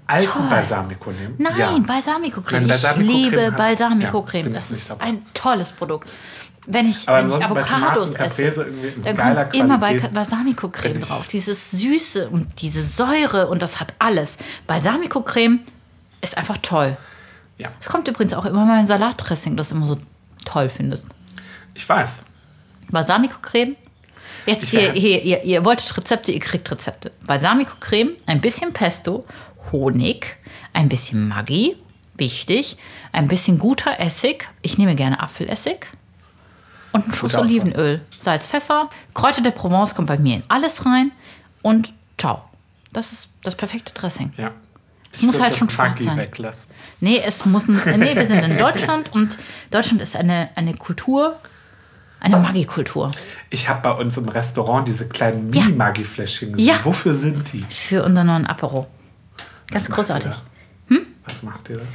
alten Balsamico nehmen? Nein, Ja. Balsamico-Creme. Nein, Ich Balsamico-Creme liebe hat- Balsamico-Creme. ja, bin Das ich nicht ist dabei. ein tolles Produkt. Wenn ich Aber Avocados ansonsten bei Tomaten, esse, Caprese irgendwie in dann geiler kommt immer Qualität. Balsamico-Creme Finde ich. drauf. Dieses Süße und diese Säure und das hat alles. Balsamico-Creme ist einfach toll. Ja, Es kommt übrigens auch immer mal ein Salatdressing, das du immer so toll findest. ich weiß. Balsamico-Creme. Jetzt ihr wolltet Rezepte, ihr kriegt Rezepte. Balsamico-Creme, ein bisschen Pesto, Honig, ein bisschen Maggi, wichtig, ein bisschen guter Essig. Ich nehme gerne Apfelessig. Und einen Schuss Gute Auswahl. Olivenöl, Salz, Pfeffer, Kräuter der Provence kommt bei mir in alles rein und ciao. Das ist das perfekte Dressing. Ja. Ich muss würd halt das schon schwarz Maggi sein. weglassen. Nee, wir sind in Deutschland und Deutschland ist eine Kultur, eine Maggi-Kultur. Ich habe bei uns im Restaurant diese kleinen Ja. Mini-Maggi-Fläschchen gesehen. Ja. Wofür sind die? Für unseren neuen Apero. Ganz Was macht großartig. ihr da? Was macht ihr da?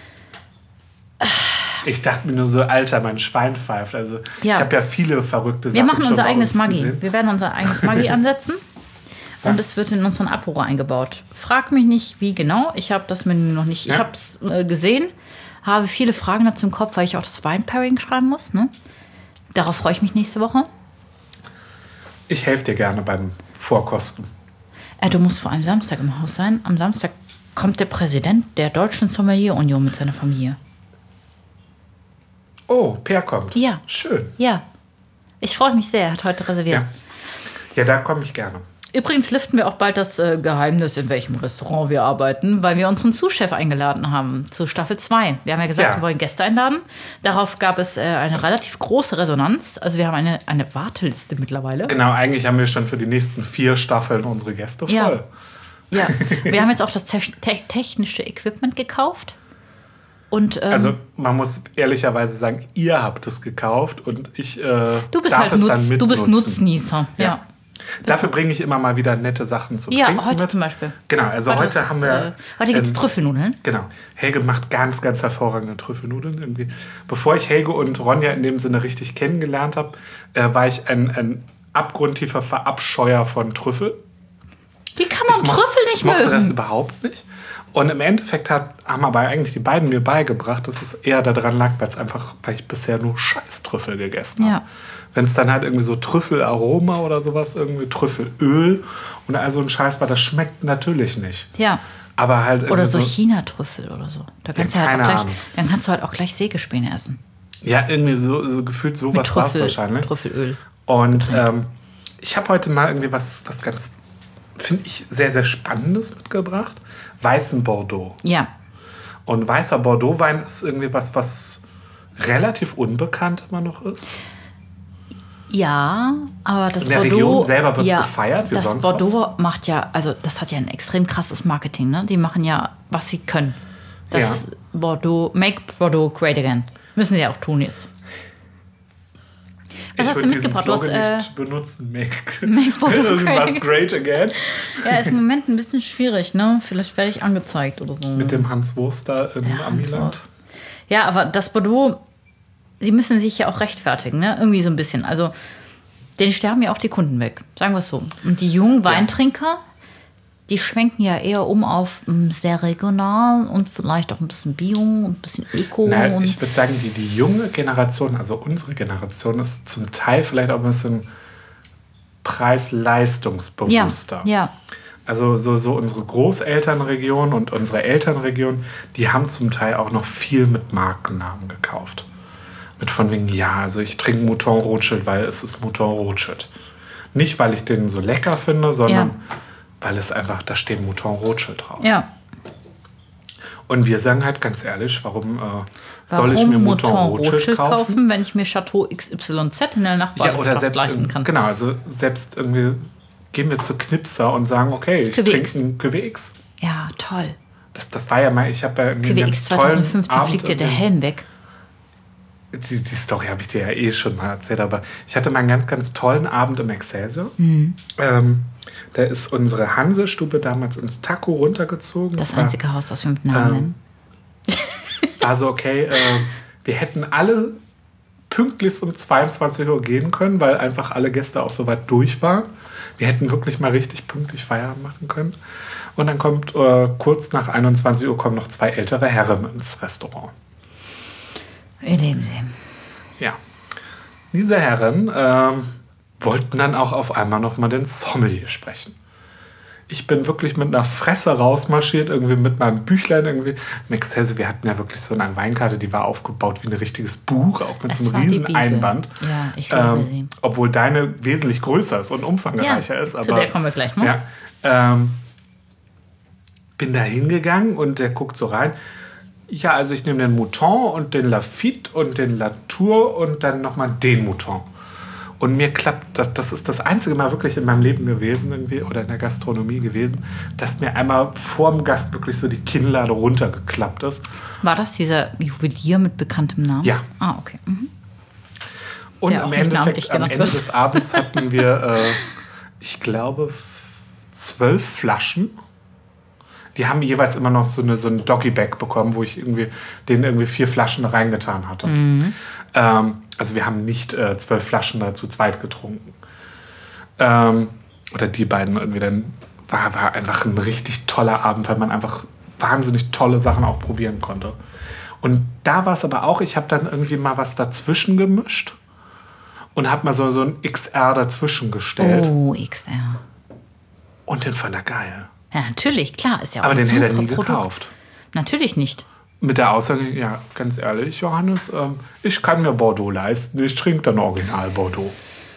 Ich dachte mir nur so, Alter, mein Schwein pfeift. Also Ja. ich habe ja viele verrückte Sachen Wir machen schon unser bei eigenes uns Maggi. gesehen. Wir werden unser eigenes Maggi ansetzen und es wird in unseren Apero eingebaut. Frag mich nicht, wie genau. Ich habe das Menü noch nicht. Ich Ja. habe es gesehen, habe viele Fragen dazu im Kopf, weil ich auch das Wine-Pairing schreiben muss. Ne? Darauf freue ich mich nächste Woche. Ich helfe dir gerne beim Vorkosten. Du musst vor allem Samstag im Haus sein. Am Samstag kommt der Präsident der Deutschen Sommelier-Union mit seiner Familie. Oh, Per kommt. Ja. Schön. Ja, ich freue mich sehr. Er hat heute reserviert. Ja, ja, da komme ich gerne. Übrigens lüften wir auch bald das Geheimnis, in welchem Restaurant wir arbeiten, weil wir unseren Sous-Chef eingeladen haben zu Staffel 2. Wir haben ja gesagt, Ja. wir wollen Gäste einladen. Darauf gab es eine relativ große Resonanz. Also wir haben eine Warteliste mittlerweile. Genau, eigentlich haben wir schon für die nächsten 4 Staffeln unsere Gäste voll. Ja. Ja, wir haben jetzt auch das technische Equipment gekauft. Und, Also man muss ehrlicherweise sagen, ihr habt es gekauft und ich du bist darf halt es dann du bist mitnutzen. Nutznießer. Ja. Dafür bringe ich immer mal wieder nette Sachen zum Ja, Trinken heute mit. zum Beispiel. Genau, also heute haben wir... heute gibt es Trüffelnudeln. Genau. Helge macht ganz, ganz hervorragende Trüffelnudeln irgendwie. Bevor ich Helge und Ronja in dem Sinne richtig kennengelernt habe, war ich ein abgrundtiefer Verabscheuer von Trüffel. Wie kann man Trüffel nicht Ich mochte das mögen? überhaupt nicht. Und im Endeffekt haben aber eigentlich die beiden mir beigebracht, dass es eher daran lag, weil ich bisher nur Scheiß-Trüffel gegessen habe. Ja. Wenn es dann halt irgendwie so Trüffelaroma oder sowas, irgendwie Trüffelöl und all so ein Scheiß war, das schmeckt natürlich nicht. Ja. Aber halt irgendwie Oder so China-Trüffel oder so. Da kannst du halt keine auch gleich, Ahnung. dann kannst du halt auch gleich Sägespäne essen. Ja, irgendwie so gefühlt Mit sowas war es wahrscheinlich. Trüffelöl. Und ich habe heute mal irgendwie was ganz, finde ich, sehr, sehr Spannendes mitgebracht. Weißen Bordeaux. Ja. Und weißer Bordeaux-Wein ist irgendwie was relativ unbekannt immer noch ist. Ja, aber das In der Bordeaux... Region selber wird's gefeiert, wie das sonst Bordeaux macht ja, also das hat ja ein extrem krasses Marketing, ne? Die machen ja, was sie können. Das Ja. Bordeaux, make Bordeaux great again. Müssen sie ja auch tun jetzt. Was hast du würde diesen mitgebracht? Du hast, Slogan nicht benutzen. Make Bordeaux Irgendwas great great again. Ja, ist im Moment ein bisschen schwierig, ne? Vielleicht werde ich angezeigt oder so. Mit dem Hans Wurster in Der Hans Amiland. Wurst. Ja, aber das Bordeaux, sie müssen sich ja auch rechtfertigen, ne? Irgendwie so ein bisschen. Also, denen sterben ja auch die Kunden weg, sagen wir es so. Und die jungen Weintrinker, die schwenken ja eher um auf sehr regional und vielleicht auch ein bisschen Bio und ein bisschen Öko. Na, und ich würde sagen, die junge Generation, also unsere Generation, ist zum Teil vielleicht auch ein bisschen preis-leistungsbewusster. ja. Also so unsere Großelternregion und unsere Elternregion, die haben zum Teil auch noch viel mit Markennamen gekauft. Mit von wegen, ja, also ich trinke Mouton Rothschild, weil es ist Mouton Rothschild. Nicht, weil ich den so lecker finde, sondern weil es einfach, da steht Mouton Rothschild drauf. Ja. Und wir sagen halt ganz ehrlich, warum soll ich mir Mouton Rothschild kaufen? wenn ich mir Chateau XYZ in der Ja, Nachbarschaft oder selbst, leisten kann? genau, also selbst irgendwie gehen wir zu Knipser und sagen, okay, ich QWX. trinke einen QWX. Ja, toll. Das war ja mal, ich habe ja irgendwie einen QWX ganz tollen 2015 Abend fliegt dir der irgendwie- Helm weg. Die Story habe ich dir ja eh schon mal erzählt, aber ich hatte mal einen ganz, ganz tollen Abend im Excelsior. Mhm. Da ist unsere Hansestube damals ins Taco runtergezogen. Das Es war- einzige Haus, das wir mit Namen nennen. Also okay, wir hätten alle pünktlich um 22 Uhr gehen können, weil einfach alle Gäste auch so weit durch waren. Wir hätten wirklich mal richtig pünktlich Feierabend machen können. Und dann kommt kurz nach 21 Uhr kommen noch 2 ältere Herren ins Restaurant. Wie leben sie? Ja. Diese Herren wollten dann auch auf einmal noch mal den Sommelier sprechen. Ich bin wirklich mit einer Fresse rausmarschiert, irgendwie mit meinem Büchlein irgendwie. Excelsior, wir hatten ja wirklich so eine Weinkarte, die war aufgebaut wie ein richtiges Buch, auch mit so einem riesen Einband. Ja, ich liebe sie. Obwohl deine wesentlich größer ist und umfangreicher ist. Aber, zu der kommen wir gleich noch. Ja, bin da hingegangen und der guckt so rein. Ja, also ich nehme den Mouton und den Lafitte und den Latour und dann nochmal den Mouton. Und mir klappt, das ist das einzige Mal wirklich in meinem Leben gewesen, irgendwie, oder in der Gastronomie gewesen, dass mir einmal vor dem Gast wirklich so die Kinnlade runtergeklappt ist. War das dieser Juwelier mit bekanntem Namen? Ja. Ah, okay. Mhm. Und am Ende des Abends hatten wir, ich glaube, 12 Flaschen. Die haben jeweils immer noch so ein Doggy-Bag bekommen, wo ich denen 4 Flaschen reingetan hatte. Mhm. Also wir haben nicht 12 Flaschen da zu zweit getrunken. Oder die beiden irgendwie. Dann war einfach ein richtig toller Abend, weil man einfach wahnsinnig tolle Sachen auch probieren konnte. Und da war es aber auch, ich habe dann irgendwie mal was dazwischen gemischt und habe mal so ein XR dazwischen gestellt. Oh, XR. Und den fand er geil. Ja, natürlich, klar, ist ja auch aber ein den hätte er nie Produkt. gekauft. Natürlich nicht. Mit der Aussage, ja, ganz ehrlich, Johannes, ich kann mir Bordeaux leisten, ich trinke dann Original Bordeaux.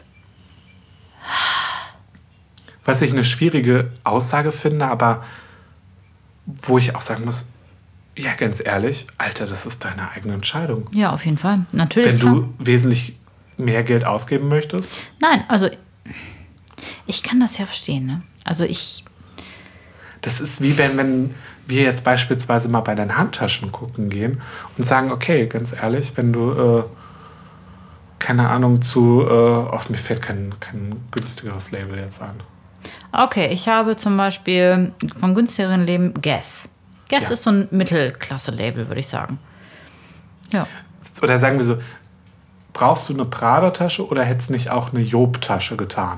Was ich eine schwierige Aussage finde, aber wo ich auch sagen muss, ja, ganz ehrlich, Alter, das ist deine eigene Entscheidung. Ja, auf jeden Fall. Natürlich. Wenn du wesentlich mehr Geld ausgeben möchtest. Nein, also ich kann das ja verstehen, ne? Also das ist wie wenn wir jetzt beispielsweise mal bei deinen Handtaschen gucken gehen und sagen, okay, ganz ehrlich, wenn du, keine Ahnung, mir fällt kein günstigeres Label jetzt ein. Okay, ich habe zum Beispiel von günstigeren Leben Guess. Guess ist so ein Mittelklasse-Label, würde ich sagen. Ja. Oder sagen wir so, brauchst du eine Prada-Tasche oder hättest nicht auch eine Job-Tasche getan?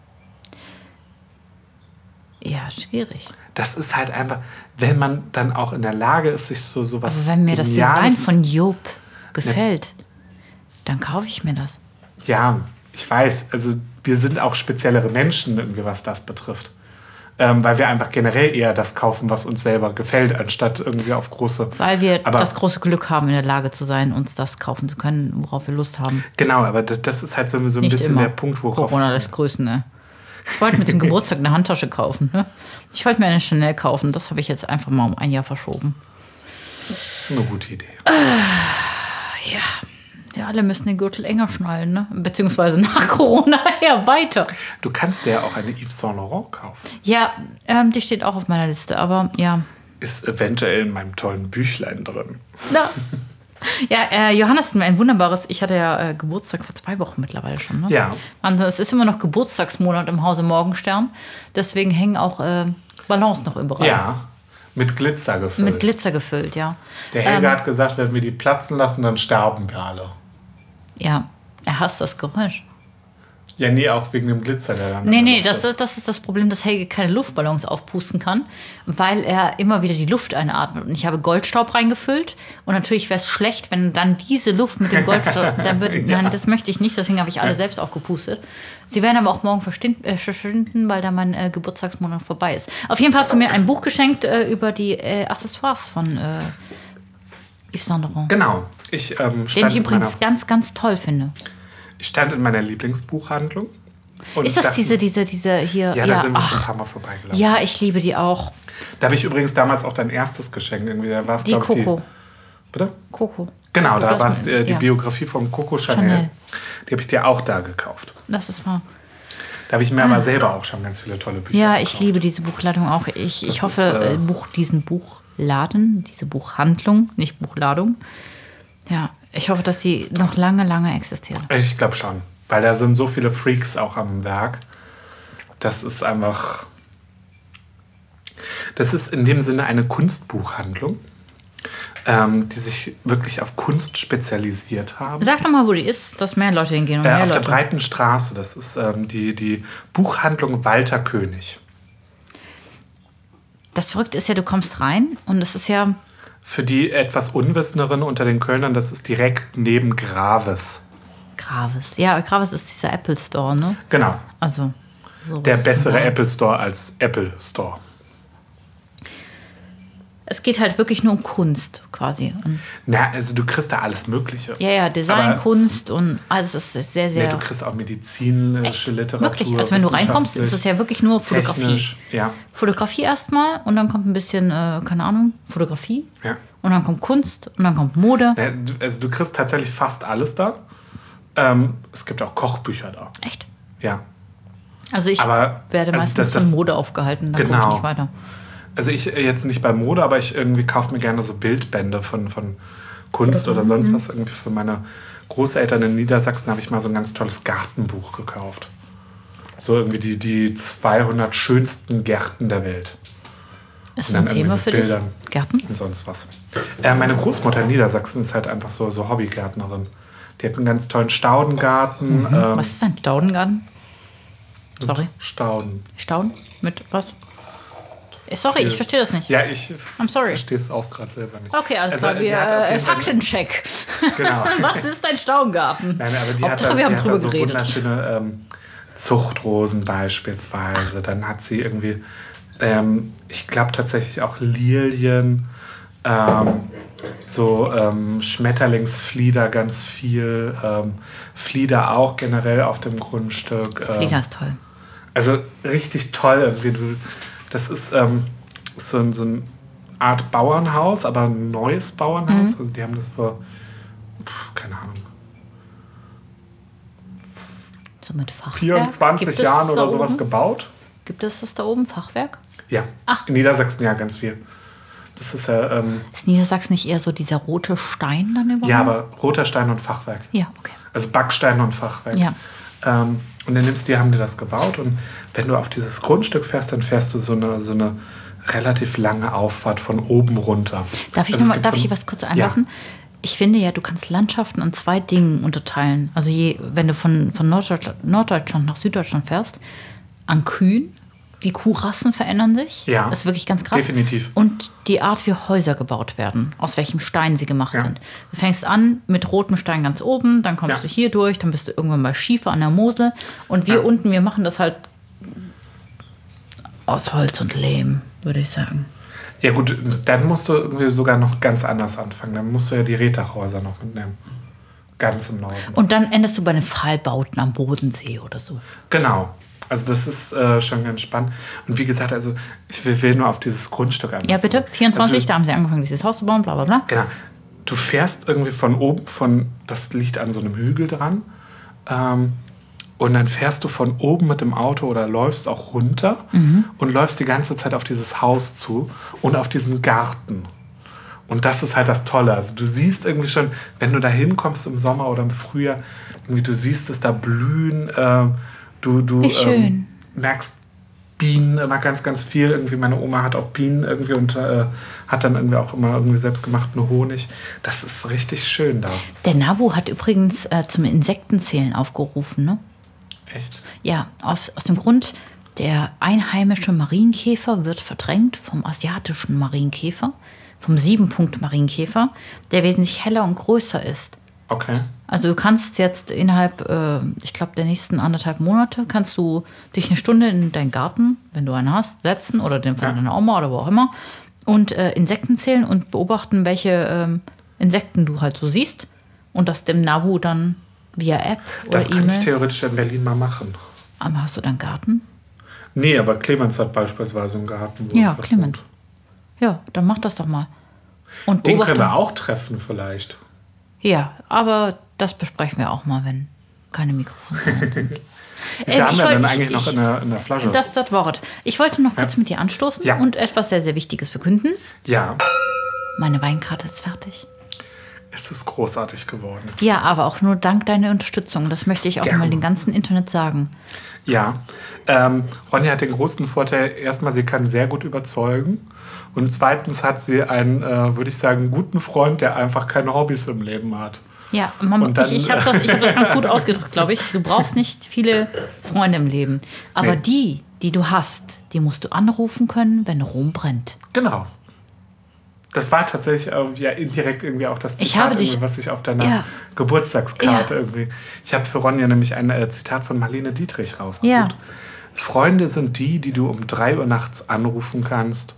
Ja, schwierig. Das ist halt einfach, wenn man dann auch in der Lage ist, sich sowas. Also wenn mir das Design von Job gefällt, dann kaufe ich mir das. Ja, ich weiß. Also wir sind auch speziellere Menschen, irgendwie, was das betrifft. Weil wir einfach generell eher das kaufen, was uns selber gefällt, anstatt irgendwie auf große... Weil wir das große Glück haben, in der Lage zu sein, uns das kaufen zu können, worauf wir Lust haben. Genau, aber das ist halt so ein Nicht bisschen immer. der Punkt, worauf... Corona lässt grüßen, ne? Ich wollte mit dem Geburtstag eine Handtasche kaufen. Ne? Ich wollte mir eine Chanel kaufen. Das habe ich jetzt einfach mal um ein Jahr verschoben. Das ist eine gute Idee. Ja, alle müssen den Gürtel enger schnallen, ne? Beziehungsweise nach Corona eher weiter. Du kannst dir ja auch eine Yves Saint Laurent kaufen. Ja, die steht auch auf meiner Liste, aber ja. Ist eventuell in meinem tollen Büchlein drin. Na. Ja, Johannes, ein wunderbares, ich hatte ja Geburtstag vor 2 Wochen mittlerweile schon, ne? Ja. Und es ist immer noch Geburtstagsmonat im Hause Morgenstern. Deswegen hängen auch Ballons noch überall. Ja, mit Glitzer gefüllt. Mit Glitzer gefüllt, ja. Der Helge hat gesagt, wenn wir die platzen lassen, dann sterben wir alle. Ja, er hasst das Geräusch. Ja, nee, auch wegen dem Glitzer, der dann... Nee, das ist das Problem, dass Helge keine Luftballons aufpusten kann, weil er immer wieder die Luft einatmet. Und ich habe Goldstaub reingefüllt. Und natürlich wäre es schlecht, wenn dann diese Luft mit dem Goldstaub... Nein, das möchte ich nicht, deswegen habe ich alle selbst auch gepustet. Sie werden aber auch morgen verschwinden, weil da mein Geburtstagsmonat vorbei ist. Auf jeden Fall hast du mir ein Buch geschenkt über die Accessoires von Yves Saint Laurent. Genau. Den ich übrigens ganz, ganz toll finde. Ich stand in meiner Lieblingsbuchhandlung. Und ist das diese hier? Ja, da sind wir schon ein paar Mal vorbeigelaufen. Ja, ich liebe die auch. Da habe ich übrigens damals auch dein erstes Geschenk. Irgendwie. Da war's, Die Coco. Bitte? Coco. Genau, da war es die Biografie von Coco Chanel. Die habe ich dir auch da gekauft. Das ist wahr. Da habe ich mir aber selber auch schon ganz viele tolle Bücher gekauft. Ich liebe diese Buchladung auch. Ich hoffe, diesen Buchladen, diese Buchhandlung, nicht Buchladung. Ja, ich hoffe, dass sie noch lange, lange existiert. Ich glaube schon, weil da sind so viele Freaks auch am Werk. Das ist einfach... Das ist in dem Sinne eine Kunstbuchhandlung, die sich wirklich auf Kunst spezialisiert haben. Sag doch mal, wo die ist, dass mehr Leute hingehen. Auf der Breiten Straße. Das ist die Buchhandlung Walter König. Das Verrückte ist ja, du kommst rein und es ist ja... Für die etwas Unwissenderen unter den Kölnern, das ist direkt neben Graves. Graves. Ja, Graves ist dieser Apple Store, ne? Genau. Also, sowas. Der bessere Apple Store als Apple Store. Es geht halt wirklich nur um Kunst quasi. Und Na, also du kriegst da alles Mögliche. ja, Design, Aber Kunst und alles ist sehr, sehr... Nee, du kriegst auch medizinische Literatur. Wirklich? Also wenn du reinkommst, ist es ja wirklich nur Fotografie. Technisch, ja. Fotografie erstmal und dann kommt ein bisschen, keine Ahnung, Fotografie. Ja. Und dann kommt Kunst und dann kommt Mode. Ja, also du kriegst tatsächlich fast alles da. Es gibt auch Kochbücher da. Echt? Ja. Also ich Aber, werde also meistens von Mode aufgehalten, dann gucke ich nicht weiter. Also ich jetzt nicht bei Mode, aber ich irgendwie kaufe mir gerne so Bildbände von Kunst oder sonst was. Irgendwie für meine Großeltern in Niedersachsen habe ich mal so ein ganz tolles Gartenbuch gekauft. So irgendwie die 200 schönsten Gärten der Welt. Ist das ein Thema für dich? Gärten? Und sonst was. Meine Großmutter in Niedersachsen ist halt einfach so Hobbygärtnerin. Die hat einen ganz tollen Staudengarten. Was ist ein Staudengarten? Sorry. Stauden. Stauden? Mit was? Sorry, ich verstehe das nicht. Ja, ich sorry. verstehe es auch gerade selber nicht. Okay, alles klar. die hat auf jeden Fall- Faktencheck. Genau. Was ist ein Staudengarten? Nein, aber die Hauptsache, hat, wir haben die hat drüber da so geredet. wunderschöne Zuchtrosen beispielsweise. Dann hat sie irgendwie, ich glaube tatsächlich auch Lilien, Schmetterlingsflieder ganz viel, Flieder auch generell auf dem Grundstück. Flieger ist toll. Also richtig toll irgendwie. Das ist so eine Art Bauernhaus, aber ein neues Bauernhaus. Also die haben das vor, keine Ahnung, So mit Fachwerk? 24 Gibt es Jahren da oder sowas oben? gebaut. Gibt es das da oben, Fachwerk? Ja, Ach. in Niedersachsen ja ganz viel. Das ist ja... Ist Niedersachsen nicht eher so dieser rote Stein dann überhaupt? ja, aber roter Stein und Fachwerk. Ja, okay. Also Backstein und Fachwerk. Ja. Und dann haben die das gebaut. Und wenn du auf dieses Grundstück fährst, dann fährst du so eine relativ lange Auffahrt von oben runter. Darf ich was kurz einwerfen? Ja. Ich finde ja, du kannst Landschaften in 2 Dingen unterteilen. Also wenn du von Norddeutschland nach Süddeutschland fährst, an Kühen, die Kuhrassen verändern sich. Ja, das ist wirklich ganz krass. Definitiv. Und die Art, wie Häuser gebaut werden, aus welchem Stein sie gemacht sind. Du fängst an mit rotem Stein ganz oben, dann kommst du hier durch, dann bist du irgendwann bei Schiefer an der Mosel. Und wir unten, wir machen das halt aus Holz und Lehm, würde ich sagen. Ja gut, dann musst du irgendwie sogar noch ganz anders anfangen. Dann musst du ja die Retachhäuser noch mitnehmen. Ganz im Norden. Und dann endest du bei den Pfahlbauten am Bodensee oder so. Genau. Also das ist schon ganz spannend. Und wie gesagt, also ich will nur auf dieses Grundstück einmal. Ja, bitte. 24, also da haben sie angefangen, dieses Haus zu bauen, bla bla bla. Genau. Du fährst irgendwie von oben, das liegt an so einem Hügel dran. Und dann fährst du von oben mit dem Auto oder läufst auch runter und läufst die ganze Zeit auf dieses Haus zu und auf diesen Garten. Und das ist halt das Tolle. Also du siehst irgendwie schon, wenn du da hinkommst im Sommer oder im Frühjahr, irgendwie du siehst es da blühen. Du merkst Bienen immer ganz, ganz viel. Irgendwie meine Oma hat auch Bienen irgendwie und hat dann irgendwie auch immer irgendwie selbstgemachten Honig. Das ist richtig schön da. Der NABU hat übrigens zum Insektenzählen aufgerufen, ne? Echt? Ja, aus dem Grund, der einheimische Marienkäfer wird verdrängt vom asiatischen Marienkäfer, vom 7-Punkt-Marienkäfer, der wesentlich heller und größer ist. Okay. Also du kannst jetzt innerhalb, ich glaube, der nächsten 1,5 Monate, kannst du dich 1 Stunde in deinen Garten, wenn du einen hast, setzen oder den von deiner Oma oder wo auch immer und Insekten zählen und beobachten, welche Insekten du halt so siehst und das dem NABU dann via App oder Das E-Mail. kann ich theoretisch in Berlin mal machen. Aber hast du dann Garten? Nee, aber Clemens hat beispielsweise einen Garten. Ja, Clemens. Ja, dann mach das doch mal. Und Den können wir auch treffen vielleicht. Ja, aber das besprechen wir auch mal, wenn keine Mikrofone sind. Wie viel haben wir denn eigentlich noch in der Flasche? Das Wort. Ich wollte noch kurz mit dir anstoßen und etwas sehr, sehr Wichtiges verkünden. Ja. Meine Weinkarte ist fertig. Es ist großartig geworden. Ja, aber auch nur dank deiner Unterstützung. Das möchte ich auch mal dem ganzen Internet sagen. Ja. Ronja hat den großen Vorteil, erstmal, sie kann sehr gut überzeugen. Und zweitens hat sie einen, würde ich sagen, guten Freund, der einfach keine Hobbys im Leben hat. Ja, ich habe das ganz gut ausgedrückt, glaube ich. Du brauchst nicht viele Freunde im Leben. Aber die die du hast, die musst du anrufen können, wenn Rom brennt. Genau. Das war tatsächlich ja indirekt irgendwie auch das Ich habe Zitat, dich- irgendwie, was ich auf deiner Geburtstagskarte irgendwie... Ich habe für Ronja nämlich ein Zitat von Marlene Dietrich rausgesucht. Ja. Freunde sind die du um 3 Uhr nachts anrufen kannst.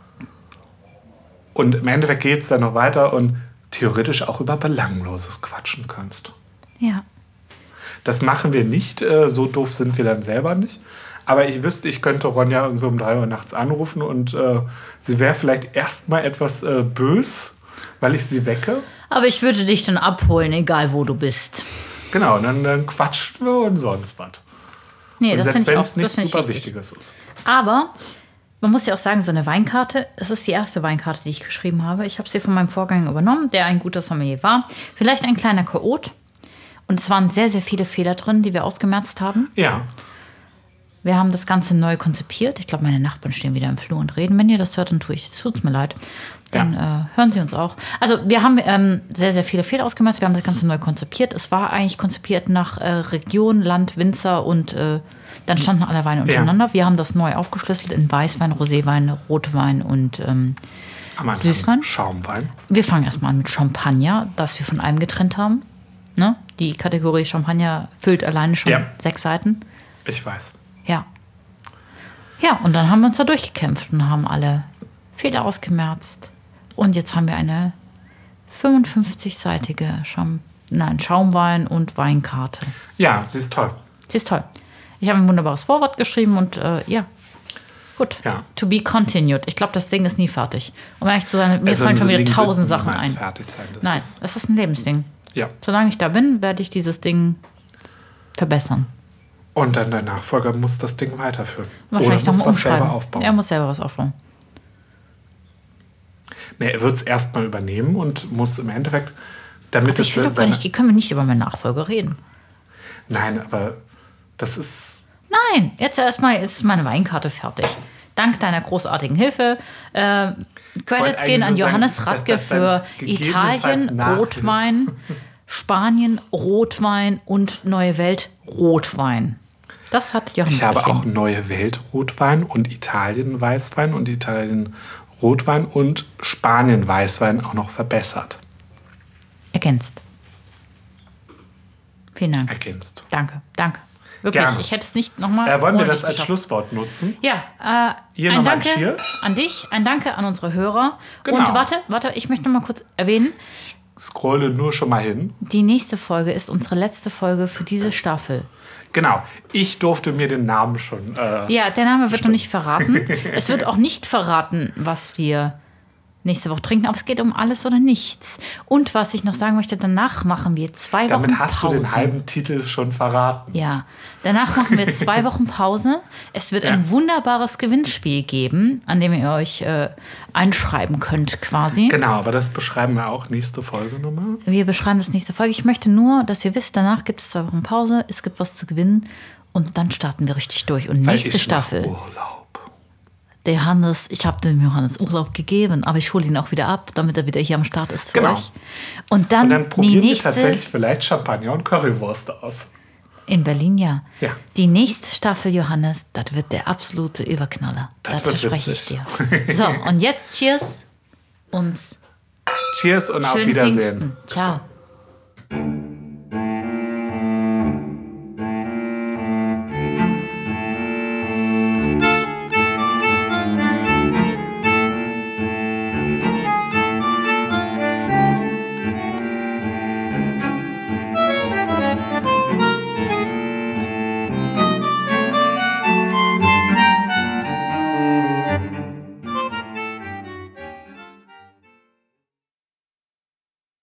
Und im Endeffekt geht es dann noch weiter und theoretisch auch über Belangloses quatschen kannst. Ja. Das machen wir nicht, so doof sind wir dann selber nicht. Aber ich wüsste, ich könnte Ronja irgendwie um 3 Uhr nachts anrufen und sie wäre vielleicht erstmal etwas bös, weil ich sie wecke. Aber ich würde dich dann abholen, egal wo du bist. Genau, und dann quatschen wir und sonst was. Nee, Und das selbst finde ich wenn auch es nicht das find ich super wichtig. Wichtiges ist. Aber man muss ja auch sagen, so eine Weinkarte, das ist die erste Weinkarte, die ich geschrieben habe. Ich habe sie von meinem Vorgänger übernommen, der ein guter Sommelier war. Vielleicht ein kleiner Chaot. Und es waren sehr, sehr viele Fehler drin, die wir ausgemerzt haben. Ja, Wir haben das Ganze neu konzipiert. Ich glaube, meine Nachbarn stehen wieder im Flur und reden. Wenn ihr das hört, dann tut's mir leid. Dann hören sie uns auch. Also wir haben sehr, sehr viele Fehler ausgemerzt. Wir haben das Ganze neu konzipiert. Es war eigentlich konzipiert nach Region, Land, Winzer und dann standen alle Weine untereinander. Wir haben das neu aufgeschlüsselt in Weißwein, Roséwein, Rotwein und am Anfang Süßwein? Schaumwein. wir fangen erstmal an mit Champagner, das wir von einem getrennt haben. Ne? Die Kategorie Champagner füllt alleine schon 6 Seiten. Ich weiß. Ja. Ja, und dann haben wir uns da durchgekämpft und haben alle Fehler ausgemerzt. Und jetzt haben wir eine 55-seitige Schaumwein- und Weinkarte. Ja, sie ist toll. Sie ist toll. Ich habe ein wunderbares Vorwort geschrieben und ja. Gut. Ja. To be continued. Ich glaube, das Ding ist nie fertig. Um ehrlich zu sein, mir Also fallen schon unser wieder Ding 1000 wird Sachen niemals ein. fertig sein. Das Nein, ist, das ist ein Lebensding. ja. Solange ich da bin, werde ich dieses Ding verbessern. Und dann der Nachfolger muss das Ding weiterführen. Wahrscheinlich Oder muss nochmal was selber umschreiben. aufbauen. Er muss selber was aufbauen. Nee, er wird es erstmal übernehmen und muss im Endeffekt, damit Ich will doch gar nicht, können wir nicht über meinen Nachfolger reden. Nein, aber das ist... Nein, jetzt ist meine Weinkarte fertig. Dank deiner großartigen Hilfe. Credits eigentlich gehen an nur sagen, Johannes dass Radke das dann für gegebenenfalls Italien, nach- Rotwein, Spanien, Rotwein und Neue Welt, Rotwein. Das hat Johannes Ich habe geschrieben. auch Neue Welt Rotwein und Italien Weißwein und Italien Rotwein und Spanien Weißwein auch noch verbessert. Ergänzt. Vielen Dank. Ergänzt. Danke. Wirklich, Gerne. ich hätte es nicht nochmal. Wollen wir ohne das dich als geschafft. Schlusswort nutzen? Ja, Hier ein nochmal Danke Cheers. an dich, ein Danke an unsere Hörer. Genau. Und warte, ich möchte noch mal kurz erwähnen, Scrolle nur schon mal hin. die nächste Folge ist unsere letzte Folge für diese Staffel. Genau. Ich durfte mir den Namen schon... Ja, der Name wird noch nicht verraten. Es wird auch nicht verraten, was wir nächste Woche trinken, aber es geht um alles oder nichts. Und was ich noch sagen möchte, danach machen wir 2 Wochen damit hast Pause. du den halben Titel schon verraten. Ja, danach machen wir 2 Wochen Pause. Es wird ein wunderbares Gewinnspiel geben, an dem ihr euch einschreiben könnt quasi. Genau, aber das beschreiben wir auch nächste Folge nochmal. Wir beschreiben das nächste Folge. Ich möchte nur, dass ihr wisst, danach gibt es 2 Wochen Pause, es gibt was zu gewinnen und dann starten wir richtig durch. Und Weil nächste ich Staffel, mach Urlaub. der Johannes, ich habe dem Johannes Urlaub gegeben, aber ich hole ihn auch wieder ab, damit er wieder hier am Start ist für Genau. euch. Und dann, Und dann probieren wir nächste, tatsächlich vielleicht Champagner und Currywurst aus. in Berlin, ja. Ja. Die nächste Staffel, Johannes, das wird der absolute Überknaller. Das Das wird verspreche ich dir. witzig. So, und jetzt Cheers und Cheers und auf schönen Wiedersehen. Pfingsten. Ciao.